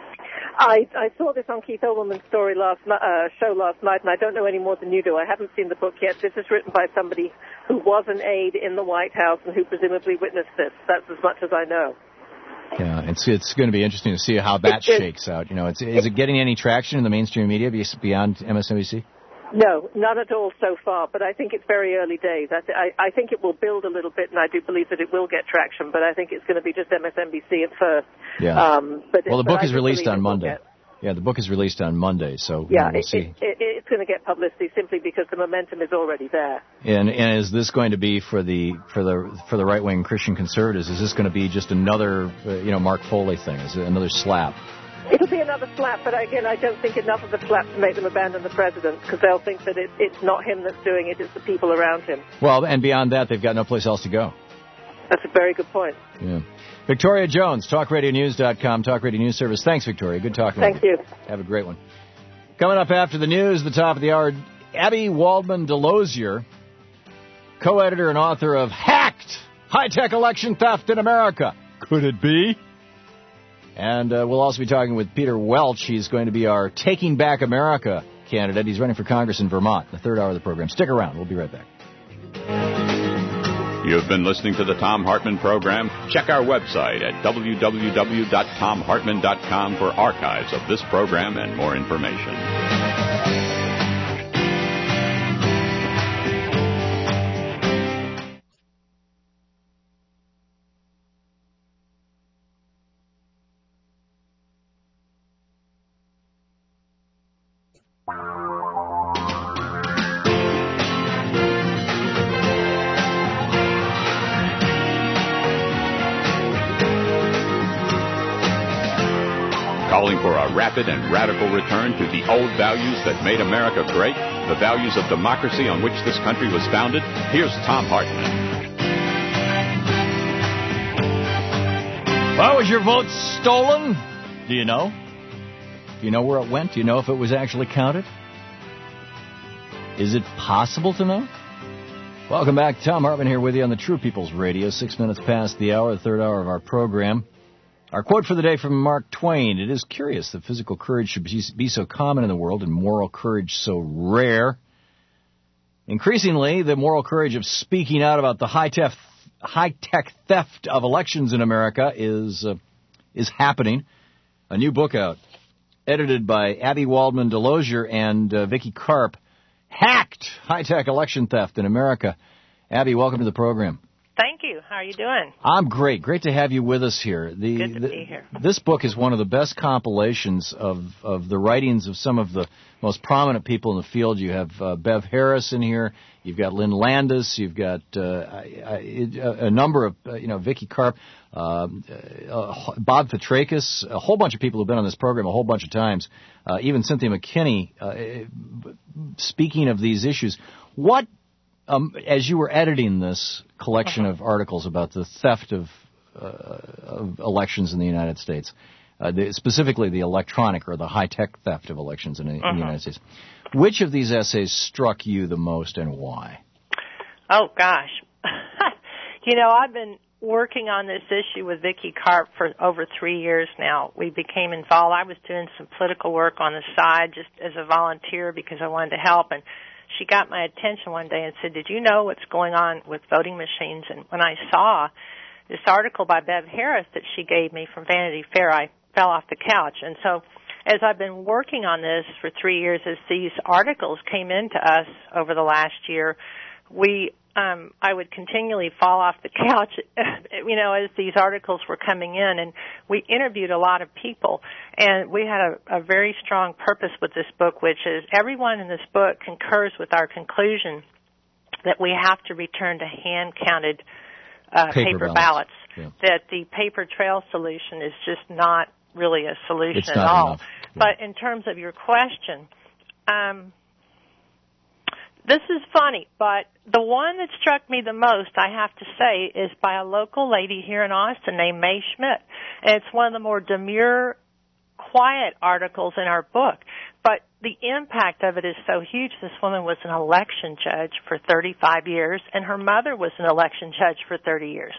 I, I saw this on Keith Olbermann's story last uh, show last night, and I don't know any more than you do. I haven't seen the book yet. This is written by somebody who was an aide in the White House and who presumably witnessed this. That's as much as I know. Yeah, it's it's going to be interesting to see how that shakes out. You know, it's, is it getting any traction in the mainstream media beyond M S N B C? No, none at all so far, but I think it's very early days. I, th- I, I think it will build a little bit, and I do believe that it will get traction, but I think it's going to be just M S N B C at first. Yeah. Um, but well, the but book I is released on it will Monday. get- Yeah, the book is released on Monday, so Yeah, you know, we'll it, see. it, it, it's going to get publicity simply because the momentum is already there. And and is this going to be for the for the for the right wing Christian conservatives? Is this going to be just another uh, you know Mark Foley thing? Is it another slap? It'll be another slap, but again, I don't think enough of a slap to make them abandon the president, because they'll think that it, it's not him that's doing it, it's the people around him. Well, and beyond that, they've got no place else to go. That's a very good point. Yeah. Victoria Jones, talk radio news dot com, Talk Radio News Service. Thanks, Victoria. Good talking Thank with you. you. Have a great one. Coming up after the news, the top of the hour, Abby Waldman Delosier, co-editor and author of Hacked! High-Tech Election Theft in America. Could it be? And uh, we'll also be talking with Peter Welch. He's going to be our Taking Back America candidate. He's running for Congress in Vermont, the third hour of the program. Stick around. We'll be right back. You've been listening to the Thom Hartmann Program. Check our website at w w w dot tom hartmann dot com for archives of this program and more information. Calling for a rapid and radical return to the old values that made America great, the values of democracy on which this country was founded, here's Thom Hartmann. Well, was your vote stolen? Do you know? Do you know where it went? Do you know if it was actually counted? Is it possible to know? Welcome back. Thom Hartmann here with you on the True People's Radio. Six minutes past the hour, the third hour of our program. Our quote for the day from Mark Twain. It is curious that physical courage should be so common in the world and moral courage so rare. Increasingly, the moral courage of speaking out about the high-tech, high-tech theft of elections in America is uh, is happening. A new book out, edited by Abby Waldman Delosier and uh, Vicky Karp. Hacked! High-tech election theft in America. Abby, welcome to the program. Thank you. How are you doing? I'm great. Great to have you with us here. The, Good to the, be here. This book is one of the best compilations of, of the writings of some of the most prominent people in the field. You have uh, Bev Harris in here. You've got Lynn Landis. You've got uh, a, a number of, uh, you know, Vicky Karp, uh, uh, Bob Petrakis, a whole bunch of people who've been on this program a whole bunch of times. Uh, even Cynthia McKinney, uh, speaking of these issues. What Um, as you were editing this collection of articles about the theft of, uh, of elections in the United States, uh, the, specifically the electronic or the high-tech theft of elections in, in uh-huh. the United States, which of these essays struck you the most and why? Oh, gosh. You know, I've been working on this issue with Vicky Karp for over three years now. We became involved. I was doing some political work on the side just as a volunteer because I wanted to help, and she got my attention one day and said, did you know what's going on with voting machines? And when I saw this article by Bev Harris that she gave me from Vanity Fair, I fell off the couch. And so as I've been working on this for three years, as these articles came into us over the last year, we um, I would continually fall off the couch, you know, as these articles were coming in. And we interviewed a lot of people, and we had a, a very strong purpose with this book, which is everyone in this book concurs with our conclusion that we have to return to hand-counted uh, paper, paper ballots. ballots, Yeah. that the paper trail solution is just not really a solution It's at not all. enough. Yeah. But in terms of your question, um, this is funny, but the one that struck me the most, I have to say, is by a local lady here in Austin named Mae Schmidt. And it's one of the more demure, quiet articles in our book. But the impact of it is so huge. This woman was an election judge for thirty-five years, and her mother was an election judge for thirty years.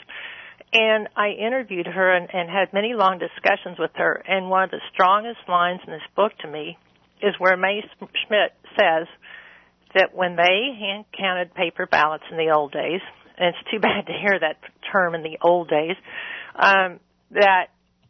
And I interviewed her and, and had many long discussions with her. And one of the strongest lines in this book to me is where Mae Schmidt says that when they hand-counted paper ballots in the old days, and it's too bad to hear that term in the old days, um, that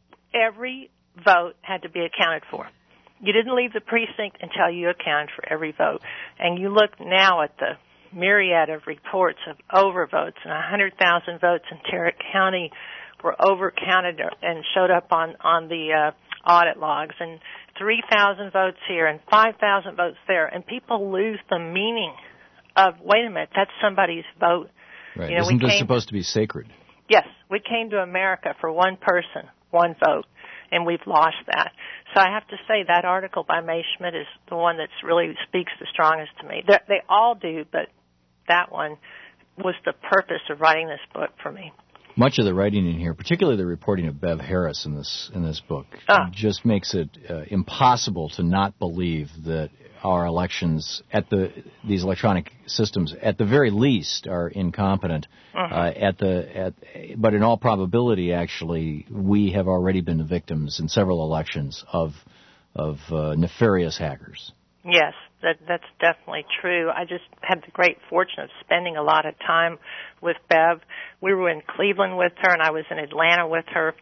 every vote had to be accounted for. You didn't leave the precinct until you accounted for every vote. And you look now at the myriad of reports of overvotes, and one hundred thousand votes in Tarrant County were overcounted and showed up on, on the uh, audit logs, and three thousand votes here and five thousand votes there, and people lose the meaning of, wait a minute, that's somebody's vote. Right. You know, Isn't we this came, supposed to be sacred? Yes, we came to America for one person, one vote, and we've lost that. So I have to say that article by Mae Schmidt is the one that really speaks the strongest to me. They're, they all do, but that one was the purpose of writing this book for me. Much of the writing in here, particularly the reporting of Bev Harris in this in this book, ah. just makes it uh, impossible to not believe that our elections at the these electronic systems, at the very least, are incompetent. Uh-huh. Uh, at the at, but in all probability, actually, we have already been the victims in several elections of of uh, nefarious hackers. Yes, that, that's definitely true. I just had the great fortune of spending a lot of time with Bev. We were in Cleveland with her, and I was in Atlanta with her,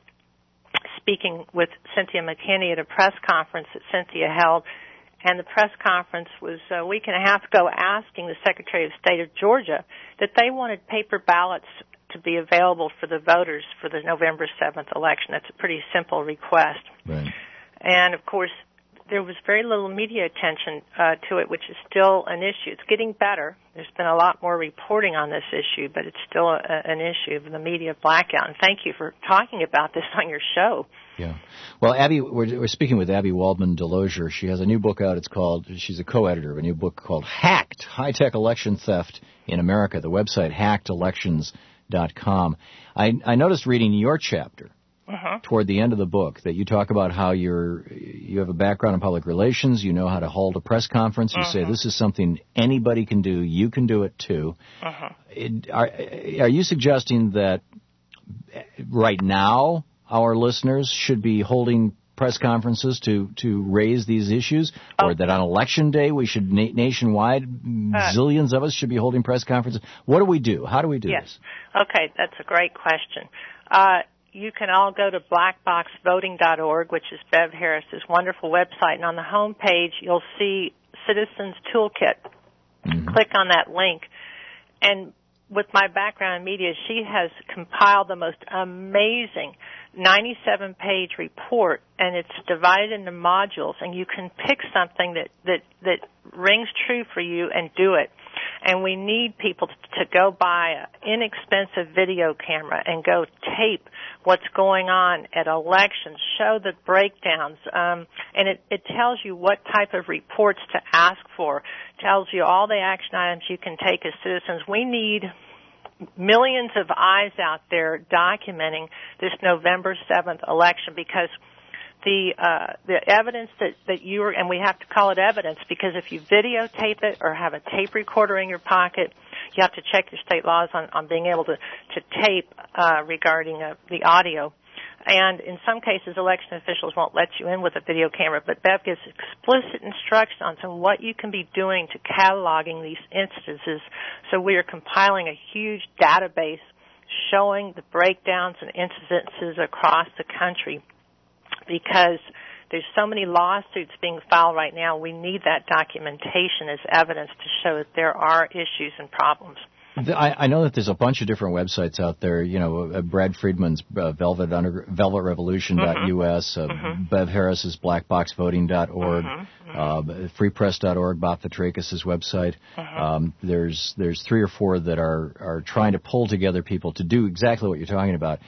speaking with Cynthia McKinney at a press conference that Cynthia held. And the press conference was a week and a half ago asking the Secretary of State of Georgia that they wanted paper ballots to be available for the voters for the November seventh election. That's a pretty simple request. Right. And, of course, there was very little media attention uh, to it, which is still an issue. It's getting better. There's been a lot more reporting on this issue, but it's still a, an issue of the media blackout. And thank you for talking about this on your show. Yeah. Well, Abby, we're, we're speaking with Abby Waldman Delosier. She has a new book out. It's called, she's a co-editor of a new book called Hacked, High-Tech Election Theft in America. The website hacked elections dot com. I, I noticed reading your chapter uh-huh. toward the end of the book that you talk about how you're, you have a background in public relations. You know how to hold a press conference. You uh-huh. say this is something anybody can do. You can do it too. Uh-huh. It, are, are you suggesting that right now our listeners should be holding press conferences to, to raise these issues, oh. or that on election day we should na- nationwide uh, zillions of us should be holding press conferences? What do we do? How do we do yes. this? Okay, that's a great question. Uh, you can all go to black box voting dot org, which is Bev Harris's wonderful website, and on the home page you'll see Citizens Toolkit. Mm-hmm. Click on that link, and with my background in media, she has compiled the most amazing ninety-seven page report, and it's divided into modules, and you can pick something that, that, that rings true for you and do it. And we need people to, to go buy an inexpensive video camera and go tape what's going on at elections, show the breakdowns, um, and it, it tells you what type of reports to ask for, tells you all the action items you can take as citizens. We need millions of eyes out there documenting this November seventh election, because the uh, the evidence that, that you are, and we have to call it evidence, because if you videotape it or have a tape recorder in your pocket, you have to check your state laws on, on being able to, to tape uh, regarding uh, the audio. And in some cases, election officials won't let you in with a video camera, but Bev gives explicit instructions on what you can be doing to cataloging these instances. So we are compiling a huge database showing the breakdowns and incidences across the country, because there's so many lawsuits being filed right now. We need that documentation as evidence to show that there are issues and problems. I, I know that there's a bunch of different websites out there. You know, uh, Brad Friedman's uh, Velvet Under, velvet revolution dot U S, uh, mm-hmm. Bev Harris's black box voting dot org, mm-hmm. uh, free press dot org, Bob Petrakis' website. Mm-hmm. Um, there's there's three or four that are, are trying to pull together people to do exactly what you're talking about.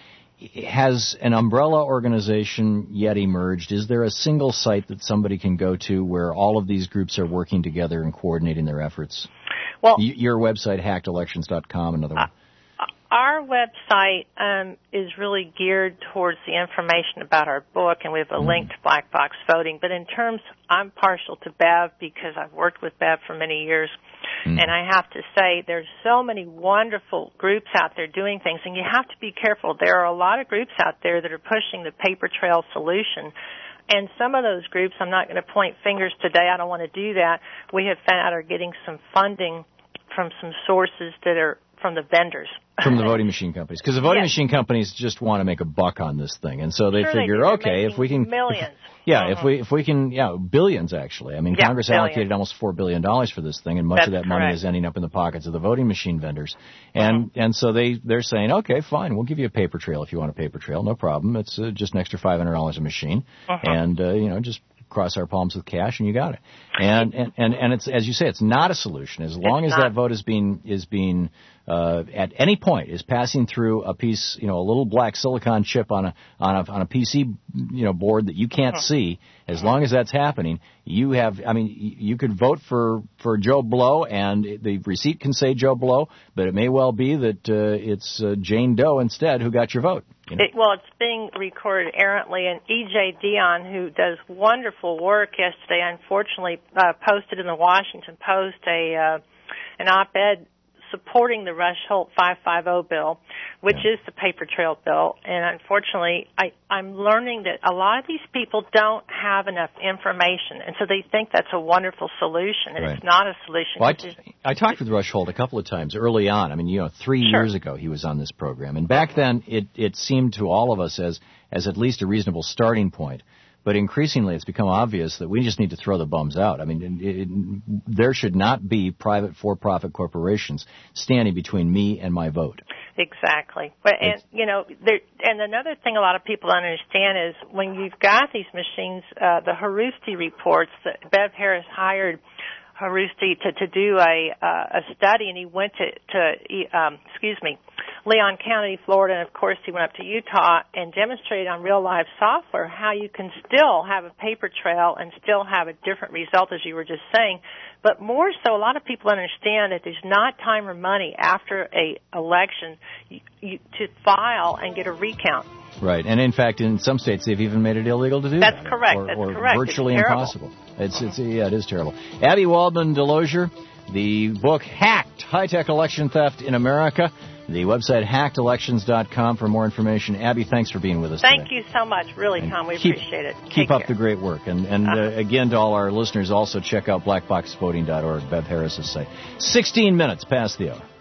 Has an umbrella organization yet emerged? Is there a single site that somebody can go to where all of these groups are working together and coordinating their efforts? Well, y- your website, hacked elections dot com, another one. Uh, our website um, is really geared towards the information about our book, and we have a mm. link to Black Box Voting. But in terms, I'm partial to Bev because I've worked with Bev for many years. Mm. And I have to say, there's so many wonderful groups out there doing things, and you have to be careful. There are a lot of groups out there that are pushing the paper trail solution. And some of those groups, I'm not going to point fingers today, I don't want to do that, we have found out are getting some funding from some sources that are from the vendors. From the voting machine companies. Because the voting yes. machine companies just want to make a buck on this thing. And so they sure figure, they okay, if we can... Millions. If, yeah, mm-hmm. if we if we can, yeah, billions actually. I mean, yeah, Congress billions. allocated almost four billion dollars for this thing, and much That's of that correct. money is ending up in the pockets of the voting machine vendors. And mm-hmm. and so they, they're saying, okay, fine, we'll give you a paper trail if you want a paper trail, no problem. It's uh, just an extra five hundred dollars a machine. Mm-hmm. And, uh, you know, just cross our palms with cash and you got it. And, and, and, and it's, as you say, it's not a solution. As long it's as not. that vote is being, is being, uh, at any point is passing through a piece, you know, a little black silicon chip on a, on a, on a P C, you know, board that you can't mm-hmm. see, as long as that's happening, you have, I mean, you could vote for, for Joe Blow and the receipt can say Joe Blow, but it may well be that, uh, it's uh, Jane Doe instead who got your vote. You know? It, well, it's being recorded errantly, and E J Dion, who does wonderful work yesterday, unfortunately uh, posted in the Washington Post a uh, an op-ed supporting the Rush-Holt five fifty bill, which yeah. is the paper trail bill. And unfortunately, I, I'm learning that a lot of these people don't have enough information, and so they think that's a wonderful solution, and right. it's not a solution. Well, I, t- I talked with Rush-Holt a couple of times early on. I mean, you know, three sure. years ago he was on this program, and back then it, it seemed to all of us as, as at least a reasonable starting point. But increasingly, it's become obvious that we just need to throw the bums out. I mean, it, it, there should not be private for-profit corporations standing between me and my vote. Exactly. But and you know, there, and another thing a lot of people don't understand is when you've got these machines, uh, the Harusti reports that Bev Harris hired Harusti to, to do a uh, a study, and he went to to um, excuse me, Leon County, Florida, and of course he went up to Utah and demonstrated on real live software how you can still have a paper trail and still have a different result, as you were just saying. But more so, a lot of people understand that there's not time or money after a election you, you, to file and get a recount. Right, and in fact, in some states, they've even made it illegal to do That's that. That's correct. Or, That's or correct. virtually it's impossible. It's, it's yeah, it is terrible. Abby Waldman Delosier, the book Hacked: High-Tech Election Theft in America. The website hacked elections dot com for more information. Abby, thanks for being with us Thank today. you so much. Really, and Tom, we keep, appreciate it. Keep Take up care. the great work. And, and uh-huh. uh, again, to all our listeners, also check out black box voting dot org, Bev Harris's site. sixteen minutes past the hour.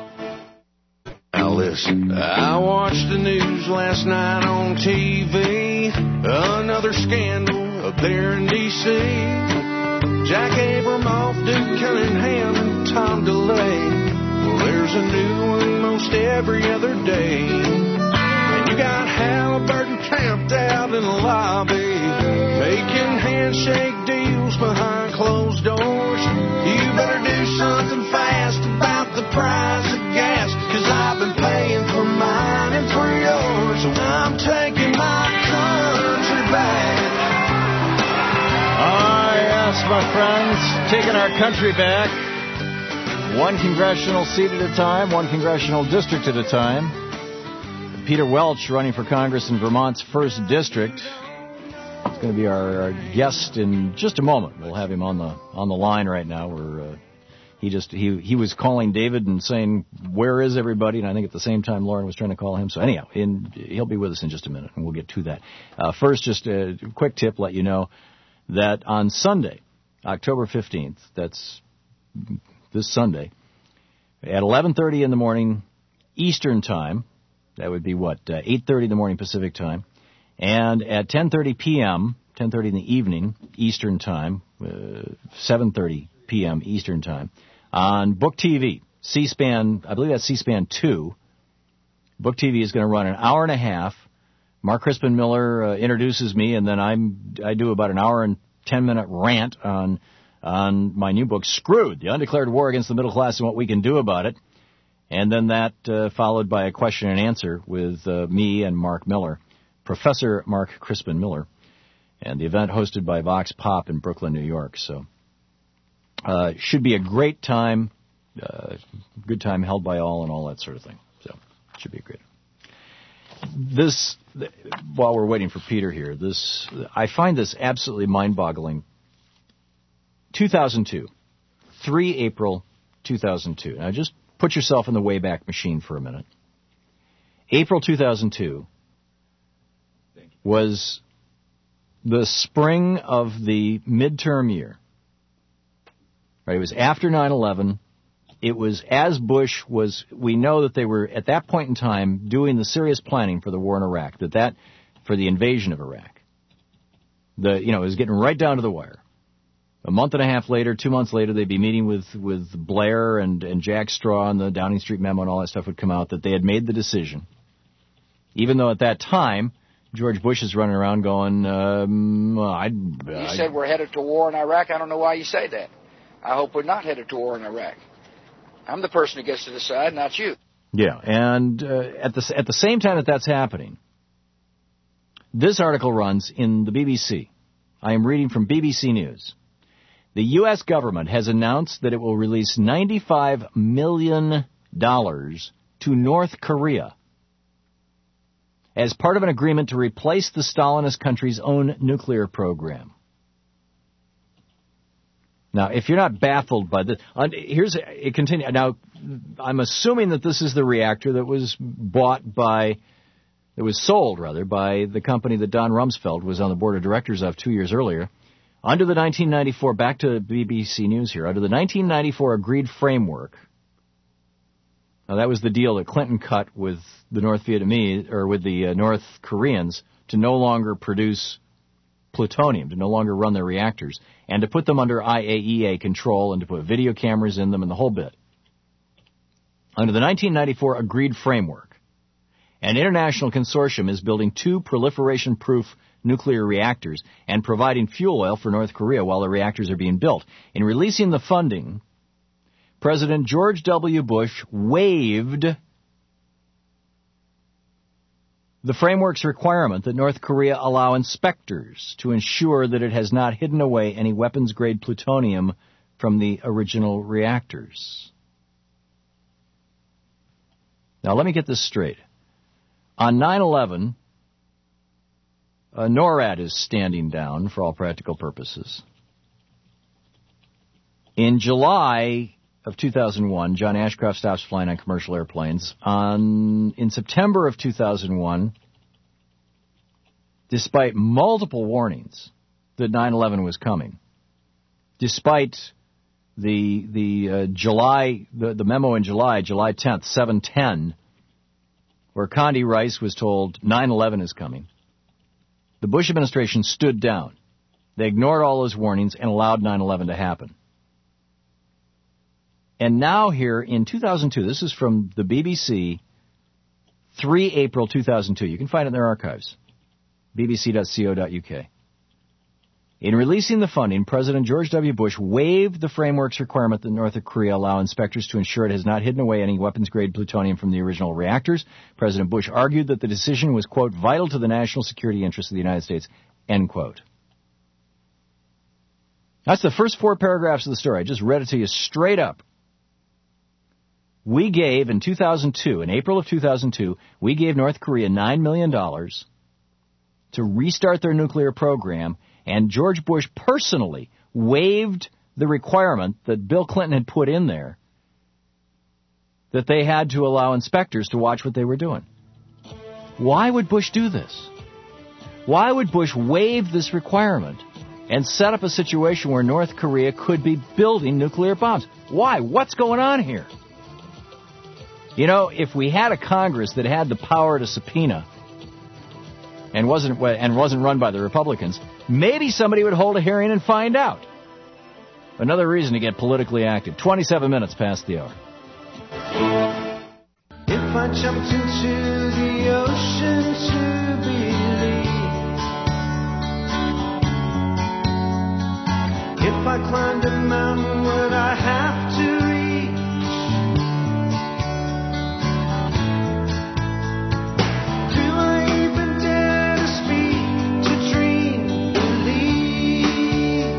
Now listen, I watched the news last night on T V. Another scandal up there in D C Jack Abramoff, Duke Cunningham, and Tom DeLay. Well, there's a new one almost every other day. And you got Halliburton camped out in the lobby, making handshake deals behind closed doors. You better do something fast about the price of gas, 'cause I've been paying for mine and for yours. So I'm taking my country back. Ah, yes, my friends, taking our country back. One congressional seat at a time, one congressional district at a time. Peter Welch running for Congress in Vermont's first district. It's going to be our, our guest in just a moment. We'll have him on the on the line right now. We're, uh, he just he he was calling David and saying, "Where is everybody?" And I think at the same time Lauren was trying to call him. So anyhow, in, he'll be with us in just a minute, and we'll get to that. Uh, first, just a quick tip, let you know that on Sunday, October fifteenth, that's this Sunday, at eleven thirty in the morning Eastern Time, that would be what, uh, eight thirty in the morning Pacific Time, and at ten thirty p.m., ten thirty in the evening Eastern Time, uh, seven thirty p.m. Eastern Time, on Book T V, C-SPAN, I believe that's C-SPAN two. Book T V is going to run an hour and a half. Mark Crispin Miller uh, introduces me, and then I'm I do about an hour and ten minute rant on on my new book, Screwed, The Undeclared War Against the Middle Class and What We Can Do About It. And then that uh, followed by a question and answer with uh, me and Mark Miller, Professor Mark Crispin Miller, and the event hosted by Vox Pop in Brooklyn, New York. So uh, should be a great time, uh, good time held by all and all that sort of thing. So should be great. This, while we're waiting for Peter here, this I find this absolutely mind-boggling. two thousand two, the third of April, two thousand two. Now just put yourself in the Wayback Machine for a minute. April two thousand two was the spring of the midterm year. Right, it was after nine eleven. It was as Bush was, we know that they were, at that point in time, doing the serious planning for the war in Iraq, that that, for the invasion of Iraq. The, you know, it was getting right down to the wire. A month and a half later, two months later, they'd be meeting with, with Blair and, and Jack Straw, and the Downing Street memo and all that stuff would come out that they had made the decision. Even though at that time, George Bush is running around going, um, I'd... You I'd, said we're headed to war in Iraq. I don't know why you say that. I hope we're not headed to war in Iraq. I'm the person who gets to decide, not you. Yeah, and uh, at the at the same time that that's happening, this article runs in the B B C. I am reading from B B C News. The U S government has announced that it will release ninety-five million dollars to North Korea as part of an agreement to replace the Stalinist country's own nuclear program. Now, if you're not baffled by this, here's it continue. Now, I'm assuming that this is the reactor that was bought by, that was sold rather by the company that Don Rumsfeld was on the board of directors of two years earlier. Under the nineteen ninety-four, back to B B C News here, under the nineteen ninety-four agreed framework. Now, that was the deal that Clinton cut with the North Vietnamese or with the uh, North Koreans to no longer produce plutonium, to no longer run their reactors, and to put them under I A E A control and to put video cameras in them and the whole bit. Under the nineteen ninety-four agreed framework, an international consortium is building two proliferation-proof nuclear reactors and providing fuel oil for North Korea while the reactors are being built. In releasing the funding, President George W. Bush waived the framework's requirement that North Korea allow inspectors to ensure that it has not hidden away any weapons-grade plutonium from the original reactors. Now, let me get this straight. On nine eleven, uh, NORAD is standing down for all practical purposes. In July of two thousand one, John Ashcroft stops flying on commercial airplanes. On in September of two thousand one, despite multiple warnings that nine eleven was coming, despite the the uh, July the, the memo in July, July tenth, seven ten, where Condi Rice was told nine eleven is coming, the Bush administration stood down. They ignored all those warnings and allowed nine eleven to happen. And now here in two thousand two, this is from the B B C, the third of April two thousand two. You can find it in their archives, b b c dot co dot u k. In releasing the funding, President George W. Bush waived the framework's requirement that North Korea allow inspectors to ensure it has not hidden away any weapons-grade plutonium from the original reactors. President Bush argued that the decision was, quote, vital to the national security interests of the United States, end quote. That's the first four paragraphs of the story. I just read it to you straight up. We gave in two thousand two, in April of two thousand two, we gave North Korea nine million dollars to restart their nuclear program. And George Bush personally waived the requirement that Bill Clinton had put in there that they had to allow inspectors to watch what they were doing. Why would Bush do this? Why would Bush waive this requirement and set up a situation where North Korea could be building nuclear bombs? Why? What's going on here? You know, if we had a Congress that had the power to subpoena and wasn't and wasn't run by the Republicans, maybe somebody would hold a hearing and find out. Another reason to get politically active. twenty-seven minutes past the hour. If I jumped into the ocean to believe, if I climbed a mountain, would I have to reach? Do I even dare to speak, to dream, believe?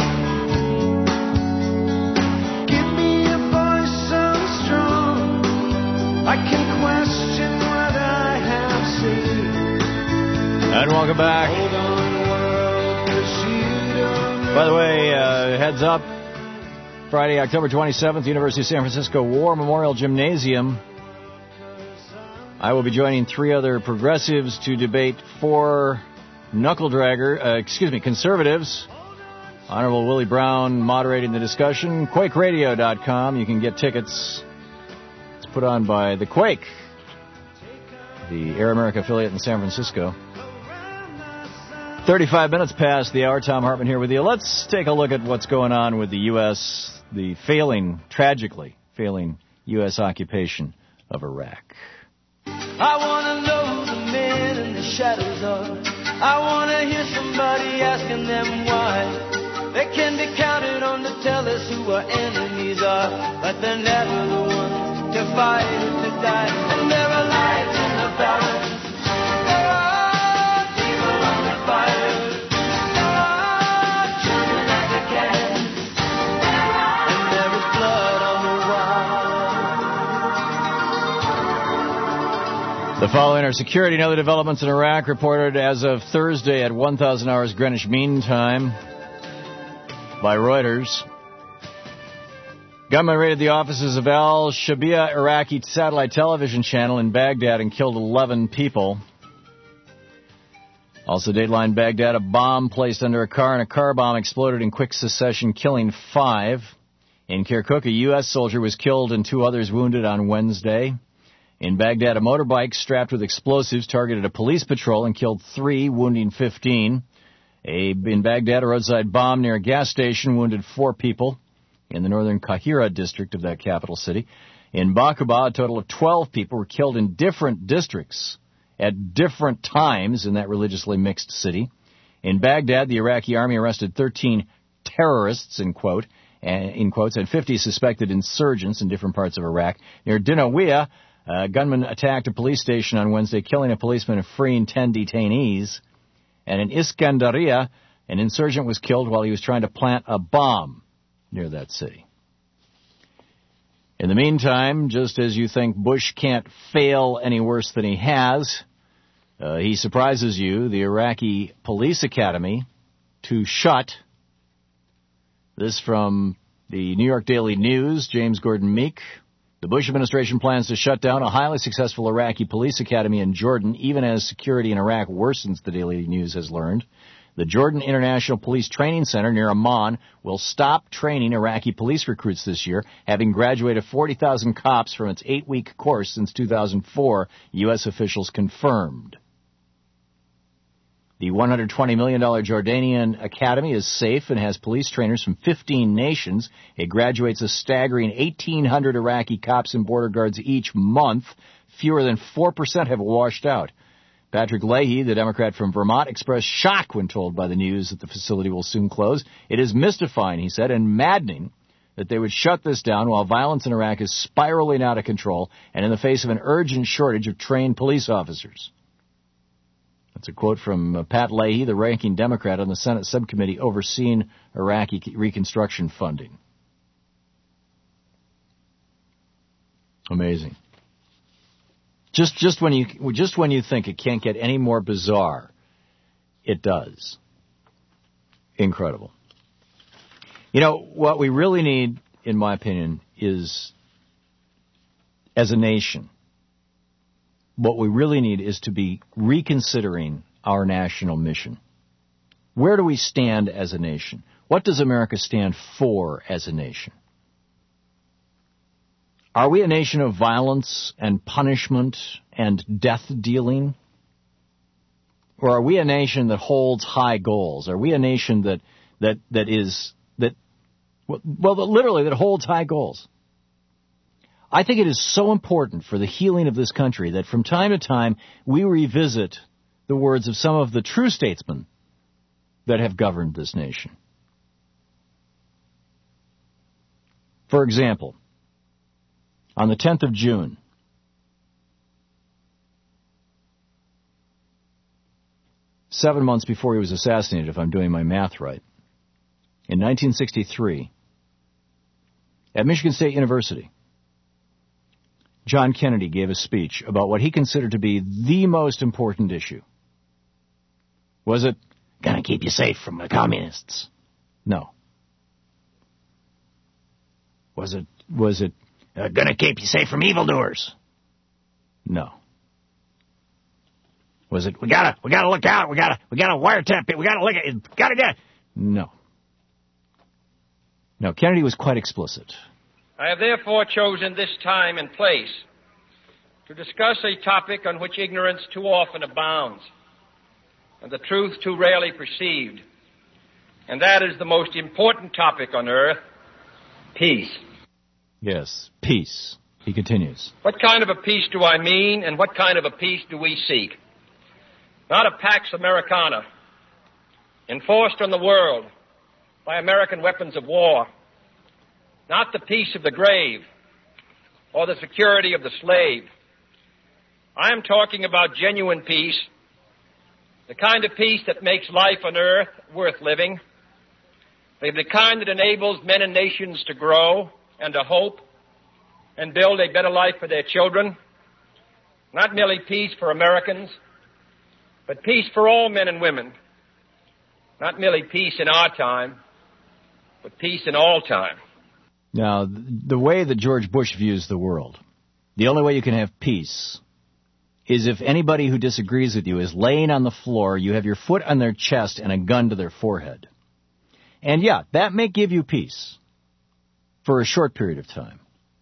Give me a voice so strong I can question what I have seen. And welcome back. Hold on, world, 'cause you don't know. By the way, uh, heads up, Friday, October twenty-seventh, University of San Francisco War Memorial Gymnasium. I will be joining three other progressives to debate four knuckle-dragger, uh, excuse me, conservatives. Honorable Willie Brown moderating the discussion. Quake Radio dot com. You can get tickets. It's put on by The Quake, the Air America affiliate in San Francisco. thirty-five minutes past the hour. Tom Hartman here with you. Let's take a look at what's going on with the U S, the failing, tragically failing U S occupation of Iraq. I want to know the men in the shadows of. I want to hear somebody asking them why. They can be counted on to tell us who our enemies are, but they're never the ones to fight or to die. And there are lights in the balance. There are people on the fire. There are children at the cannons. And there is blood on the wall. The following are security and other developments in Iraq reported as of Thursday at one thousand hours Greenwich Mean Time by Reuters. Gunmen raided the offices of Al-Shabiya Iraqi satellite television channel in Baghdad and killed eleven people. Also, Dateline Baghdad, a bomb placed under a car and a car bomb exploded in quick succession, killing five. In Kirkuk, a U S soldier was killed and two others wounded on Wednesday. In Baghdad, a motorbike strapped with explosives targeted a police patrol and killed three, wounding fifteen. A, in Baghdad, a roadside bomb near a gas station wounded four people in the northern Qahira district of that capital city. In Bakuba, a total of twelve people were killed in different districts at different times in that religiously mixed city. In Baghdad, the Iraqi army arrested thirteen terrorists, in quote, in quotes, and fifty suspected insurgents in different parts of Iraq. Near Dinawiya, a gunman attacked a police station on Wednesday, killing a policeman and freeing ten detainees. And in Iskandariya, an insurgent was killed while he was trying to plant a bomb near that city. In the meantime, just as you think Bush can't fail any worse than he has, uh, he surprises you, the Iraqi Police Academy, to shut. This from the New York Daily News, James Gordon Meek. The Bush administration plans to shut down a highly successful Iraqi police academy in Jordan, even as security in Iraq worsens, the Daily News has learned. The Jordan International Police Training Center near Amman will stop training Iraqi police recruits this year, having graduated forty thousand cops from its eight-week course since two thousand four, U S officials confirmed. The one hundred twenty million dollars Jordanian Academy is safe and has police trainers from fifteen nations. It graduates a staggering eighteen hundred Iraqi cops and border guards each month. Fewer than four percent have washed out. Patrick Leahy, the Democrat from Vermont, expressed shock when told by the news that the facility will soon close. It is mystifying, he said, and maddening that they would shut this down while violence in Iraq is spiraling out of control and in the face of an urgent shortage of trained police officers. That's a quote from uh, Pat Leahy, the ranking Democrat on the Senate subcommittee overseeing Iraqi reconstruction funding. Amazing. Just just when you just when you think it can't get any more bizarre, it does. Incredible. You know, what we really need, in my opinion, is, as a nation, what we really need is to be reconsidering our national mission. Where do we stand as a nation? What does America stand for as a nation? Are we a nation of violence and punishment and death dealing? Or are we a nation that holds high goals? Are we a nation that that that is that well, that literally that holds high goals? I think it is so important for the healing of this country that from time to time we revisit the words of some of the true statesmen that have governed this nation. For example, on the tenth of June, seven months before he was assassinated, if I'm doing my math right, in nineteen sixty-three, at Michigan State University, John Kennedy gave a speech about what he considered to be the most important issue. Was it going to keep you safe from the communists? No. Was it, was it uh, going to keep you safe from evildoers? No. Was it, we gotta, we gotta look out, we gotta, we gotta wiretap it, we gotta look at it, gotta get it? No. No, Kennedy was quite explicit. I have therefore chosen this time and place to discuss a topic on which ignorance too often abounds and the truth too rarely perceived, and that is the most important topic on earth, peace. Yes, peace. He continues. What kind of a peace do I mean, and what kind of a peace do we seek? Not a Pax Americana, enforced on the world by American weapons of war. Not the peace of the grave or the security of the slave. I am talking about genuine peace, the kind of peace that makes life on earth worth living, the kind that enables men and nations to grow and to hope and build a better life for their children. Not merely peace for Americans, but peace for all men and women. Not merely peace in our time, but peace in all time. Now, the way that George Bush views the world, the only way you can have peace is if anybody who disagrees with you is laying on the floor, you have your foot on their chest and a gun to their forehead. And yeah, that may give you peace for a short period of time.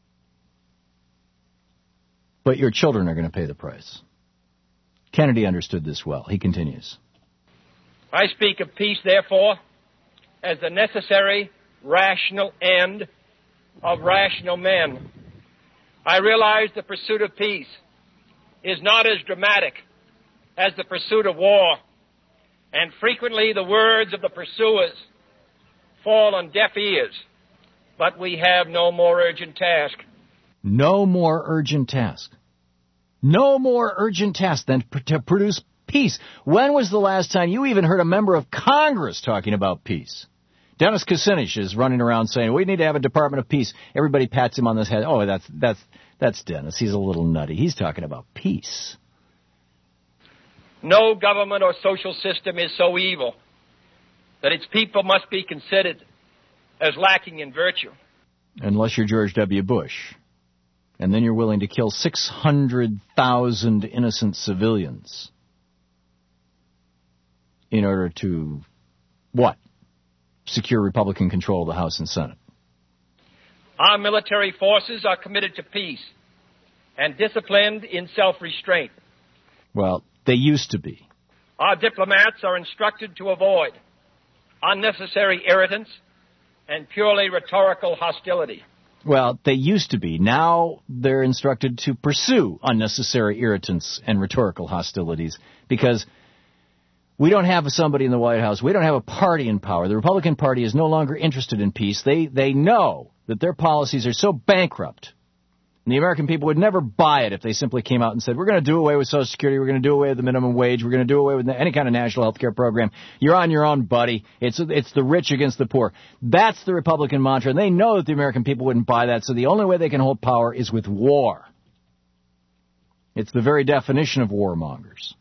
But your children are going to pay the price. Kennedy understood this well. He continues. I speak of peace, therefore, as the necessary, rational end of rational men. I realize the pursuit of peace is not as dramatic as the pursuit of war, and frequently the words of the pursuers fall on deaf ears, but we have no more urgent task. No more urgent task. No more urgent task than to produce peace. When was the last time you even heard a member of Congress talking about peace? Dennis Kucinich is running around saying, we need to have a Department of Peace. Everybody pats him on the head. Oh, that's that's that's Dennis. He's a little nutty. He's talking about peace. No government or social system is so evil that its people must be considered as lacking in virtue. Unless you're George W. Bush. And then you're willing to kill six hundred thousand innocent civilians in order to, what? Secure Republican control of the House and Senate. Our military forces are committed to peace and disciplined in self-restraint. Well, they used to be. Our diplomats are instructed to avoid unnecessary irritants and purely rhetorical hostility. Well, they used to be. Now they're instructed to pursue unnecessary irritants and rhetorical hostilities because we don't have somebody in the White House. We don't have a party in power. The Republican Party is no longer interested in peace. They they know that their policies are so bankrupt. And the American people would never buy it if they simply came out and said, we're going to do away with Social Security, we're going to do away with the minimum wage, we're going to do away with any kind of national health care program. You're on your own, buddy. It's it's the rich against the poor. That's the Republican mantra, and they know that the American people wouldn't buy that, so the only way they can hold power is with war. It's the very definition of warmongers.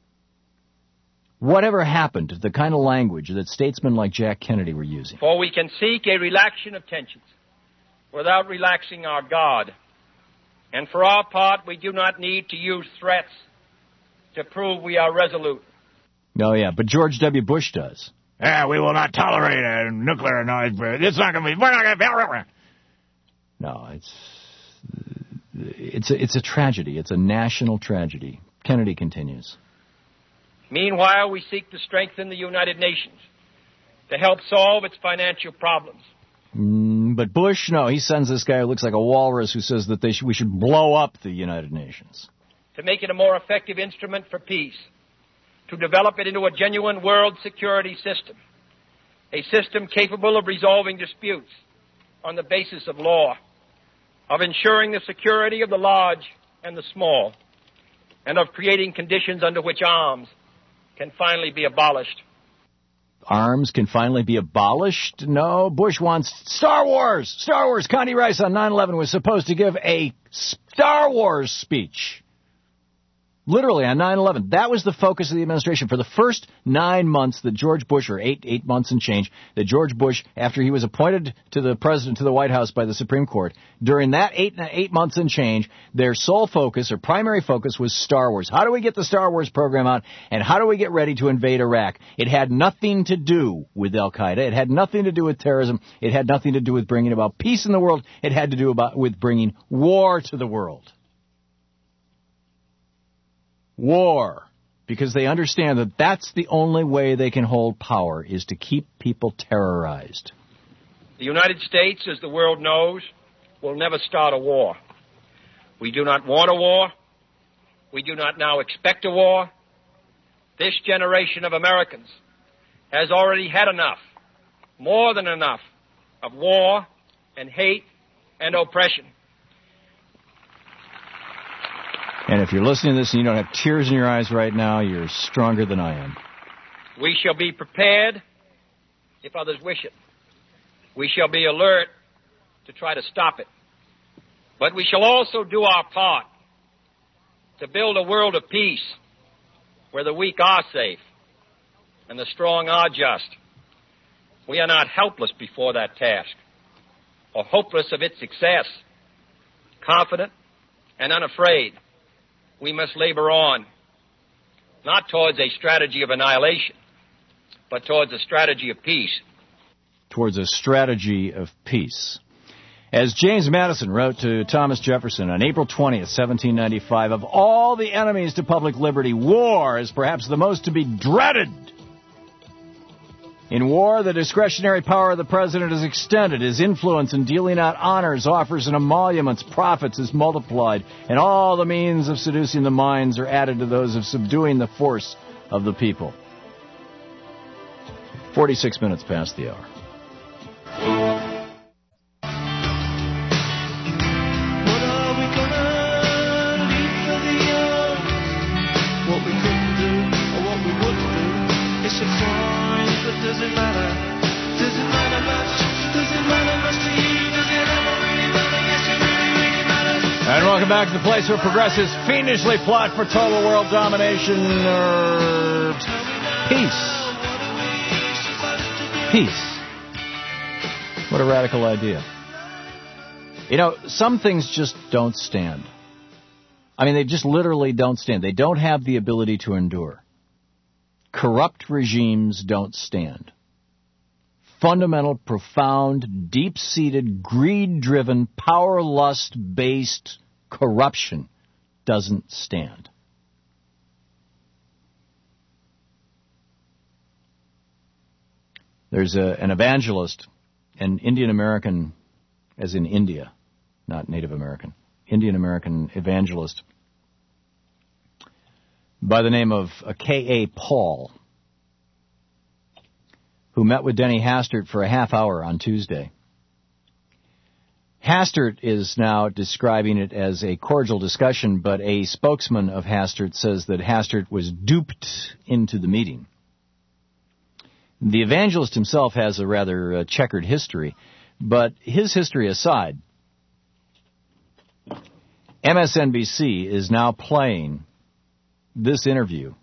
Whatever happened to the kind of language that statesmen like Jack Kennedy were using? For we can seek a relaxation of tensions without relaxing our guard. And for our part, we do not need to use threats to prove we are resolute. Oh, yeah, but George W. Bush does. Yeah, we will not tolerate a nuclear noise. It's not going to be... We're not going to... No, it's... It's a, it's a tragedy. It's a national tragedy. Kennedy continues. Meanwhile, we seek to strengthen the United Nations to help solve its financial problems. Mm, but Bush, no, he sends this guy who looks like a walrus who says that they sh- we should blow up the United Nations. To make it a more effective instrument for peace, to develop it into a genuine world security system, a system capable of resolving disputes on the basis of law, of ensuring the security of the large and the small, and of creating conditions under which arms can finally be abolished. Arms can finally be abolished? No, Bush wants Star Wars. Star Wars. Connie Rice on nine eleven was supposed to give a Star Wars speech. Literally on nine eleven. That was the focus of the administration. For the first nine months that George Bush, or eight, eight months and change, that George Bush, after he was appointed to the president, to the White House by the Supreme Court, during that eight, eight months and change, their sole focus, or primary focus, was Star Wars. How do we get the Star Wars program out, and how do we get ready to invade Iraq? It had nothing to do with Al-Qaeda. It had nothing to do with terrorism. It had nothing to do with bringing about peace in the world. It had to do about with bringing war to the world. War, because they understand that that's the only way they can hold power, is to keep people terrorized. The United States, as the world knows, will never start a war. We do not want a war. We do not now expect a war. This generation of Americans has already had enough, more than enough, of war and hate and oppression. And if you're listening to this and you don't have tears in your eyes right now, you're stronger than I am. We shall be prepared if others wish it. We shall be alert to try to stop it. But we shall also do our part to build a world of peace where the weak are safe and the strong are just. We are not helpless before that task or hopeless of its success. Confident and unafraid, we must labor on, not towards a strategy of annihilation, but towards a strategy of peace. Towards a strategy of peace. As James Madison wrote to Thomas Jefferson on April twentieth, seventeen ninety-five, of all the enemies to public liberty, war is perhaps the most to be dreaded. In war, the discretionary power of the president is extended. His influence in dealing out honors, offers, and emoluments, profits is multiplied, and all the means of seducing the minds are added to those of subduing the force of the people. Forty-six minutes past the hour. Doesn't matter, doesn't matter much, doesn't matter much to you, does it ever really matter, yes it really, really matters. And welcome back to the place where progressives fiendishly plot for total world domination or peace. Peace. What a radical idea. You know, some things just don't stand. I mean, they just literally don't stand. They don't have the ability to endure. Corrupt regimes don't stand. Fundamental, profound, deep-seated, greed-driven, power lust-based corruption doesn't stand. There's a, an evangelist, an Indian American, as in India, not Native American, Indian American evangelist by the name of uh, K A. Paul, who met with Denny Hastert for a half hour on Tuesday. Hastert is now describing it as a cordial discussion, but a spokesman of Hastert says that Hastert was duped into the meeting. The evangelist himself has a rather uh, checkered history, but his history aside, M S N B C is now playing this interview.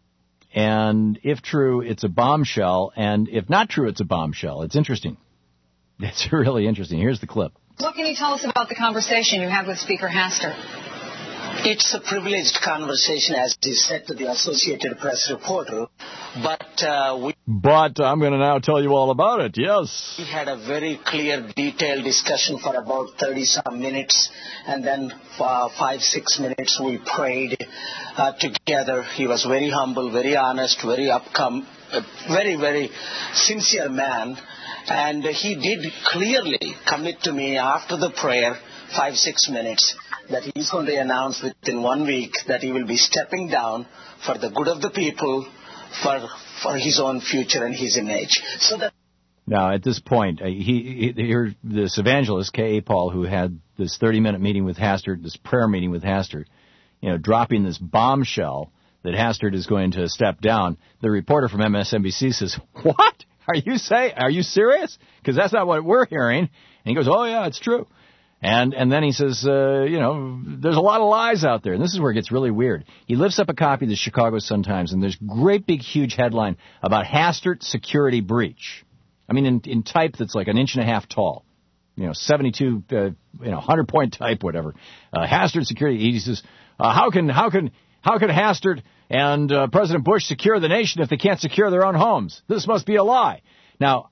And if true, it's a bombshell, and if not true, it's a bombshell. It's interesting. It's really interesting. Here's the clip. What can you tell us about the conversation you had with Speaker Hastert? It's a privileged conversation, as he said to the Associated Press reporter, but uh, we... But I'm going to now tell you all about it, yes. We had a very clear, detailed discussion for about thirty-some minutes, and then for five, six minutes we prayed uh, together. He was very humble, very honest, very upcome, a very, very sincere man. And he did clearly commit to me after the prayer, five, six minutes, that he's going to announce within one week that he will be stepping down for the good of the people, for for his own future and his image. So that. Now, at this point, uh, he, he here this evangelist, K A. Paul, who had this thirty-minute meeting with Hastert, this prayer meeting with Hastert, you know, dropping this bombshell that Hastert is going to step down. The reporter from M S N B C says, "What? Are you say? Are you serious? Because that's not what we're hearing." And he goes, "Oh yeah, it's true." And and then he says, uh, "You know, there's a lot of lies out there." And this is where it gets really weird. He lifts up a copy of the Chicago Sun-Times, and there's great big huge headline about Hastert security breach. I mean, in, in type that's like an inch and a half tall, you know, seventy-two, uh, you know, hundred point type, whatever. Uh, Hastert security. He says, uh, "How can how can how can Hastert and uh, President Bush secure the nation if they can't secure their own homes? This must be a lie." Now,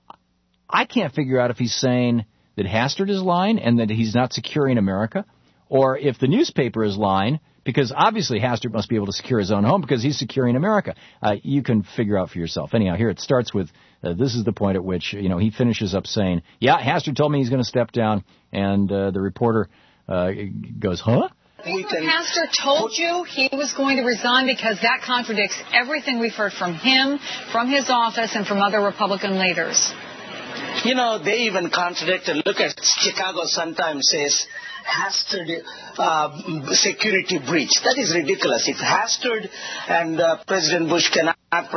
I can't figure out if he's saying that Hastert is lying and that he's not securing America, or if the newspaper is lying, because obviously Hastert must be able to secure his own home because he's securing America. Uh, you can figure out for yourself. Anyhow, here it starts with, uh, this is the point at which, you know, he finishes up saying, "Yeah, Hastert told me he's going to step down," and uh, the reporter uh, goes, "Huh?" Speaker Hastert told you he was going to resign because that contradicts everything we've heard from him, from his office, and from other Republican leaders. You know, they even contradicted. Look at Chicago Sun-Times says Hastert uh, security breach. That is ridiculous. If Hastert and uh, President Bush cannot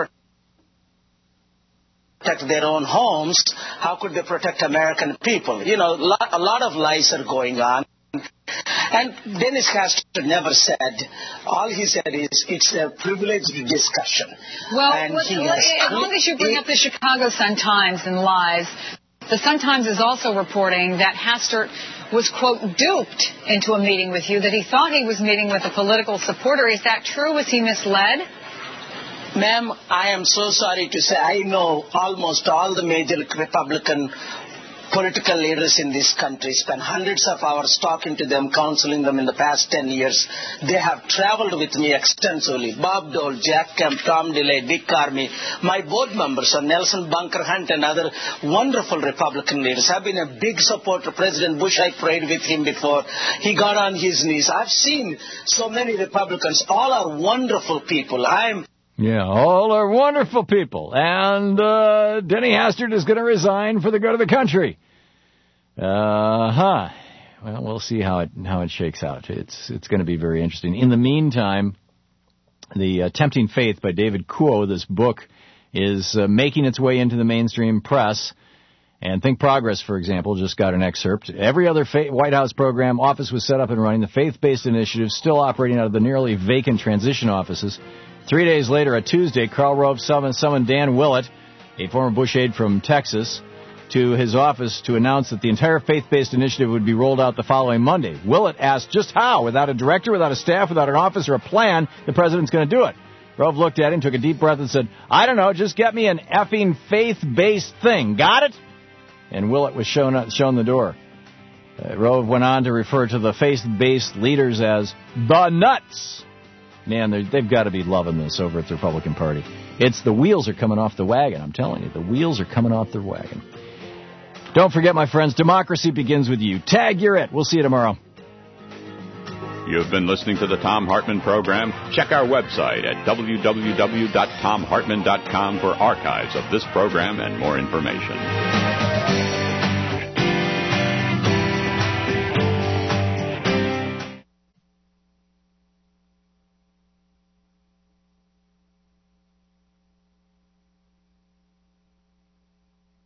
protect their own homes, how could they protect American people? You know, a lot of lies are going on. And Dennis Hastert never said, all he said is it's a privileged discussion. Well, and what, he well has, as long as you bring up the Chicago Sun-Times and lies, the Sun-Times is also reporting that Hastert was, quote, duped into a meeting with you, that he thought he was meeting with a political supporter. Is that true? Was he misled? Ma'am, I am so sorry to say I know almost all the major Republican political leaders in this country, spent hundreds of hours talking to them, counseling them in the past ten years. They have traveled with me extensively. Bob Dole, Jack Kemp, Tom DeLay, Dick Armey, my board members are Nelson Bunker Hunt and other wonderful Republican leaders. I've been a big supporter. President Bush, I prayed with him before. He got on his knees. I've seen so many Republicans. All are wonderful people. I'm Yeah, all are wonderful people. And uh, Denny Hastert is going to resign for the good of the country. Uh-huh. Well, we'll see how it how it shakes out. It's it's going to be very interesting. In the meantime, the uh, Tempting Faith by David Kuo, this book, is uh, making its way into the mainstream press. And Think Progress, for example, just got an excerpt. Every other fa- White House program office was set up and running. The faith-based initiative still operating out of the nearly vacant transition offices. Three days later, at Tuesday, Karl Rove summoned Dan Willett, a former Bush aide from Texas, to his office to announce that the entire faith-based initiative would be rolled out the following Monday. Willett asked just how, without a director, without a staff, without an office or a plan, the president's going to do it. Rove looked at him, took a deep breath, and said, "I don't know, just get me an effing faith-based thing. Got it?" And Willett was shown, shown the door. Uh, Rove went on to refer to the faith-based leaders as the nuts. Man, they've got to be loving this over at the Republican Party. It's the wheels are coming off the wagon, I'm telling you. The wheels are coming off the wagon. Don't forget, my friends, democracy begins with you. Tag, you're it. We'll see you tomorrow. You've been listening to the Thom Hartmann Program. Check our website at w w w dot tom hartmann dot com for archives of this program and more information.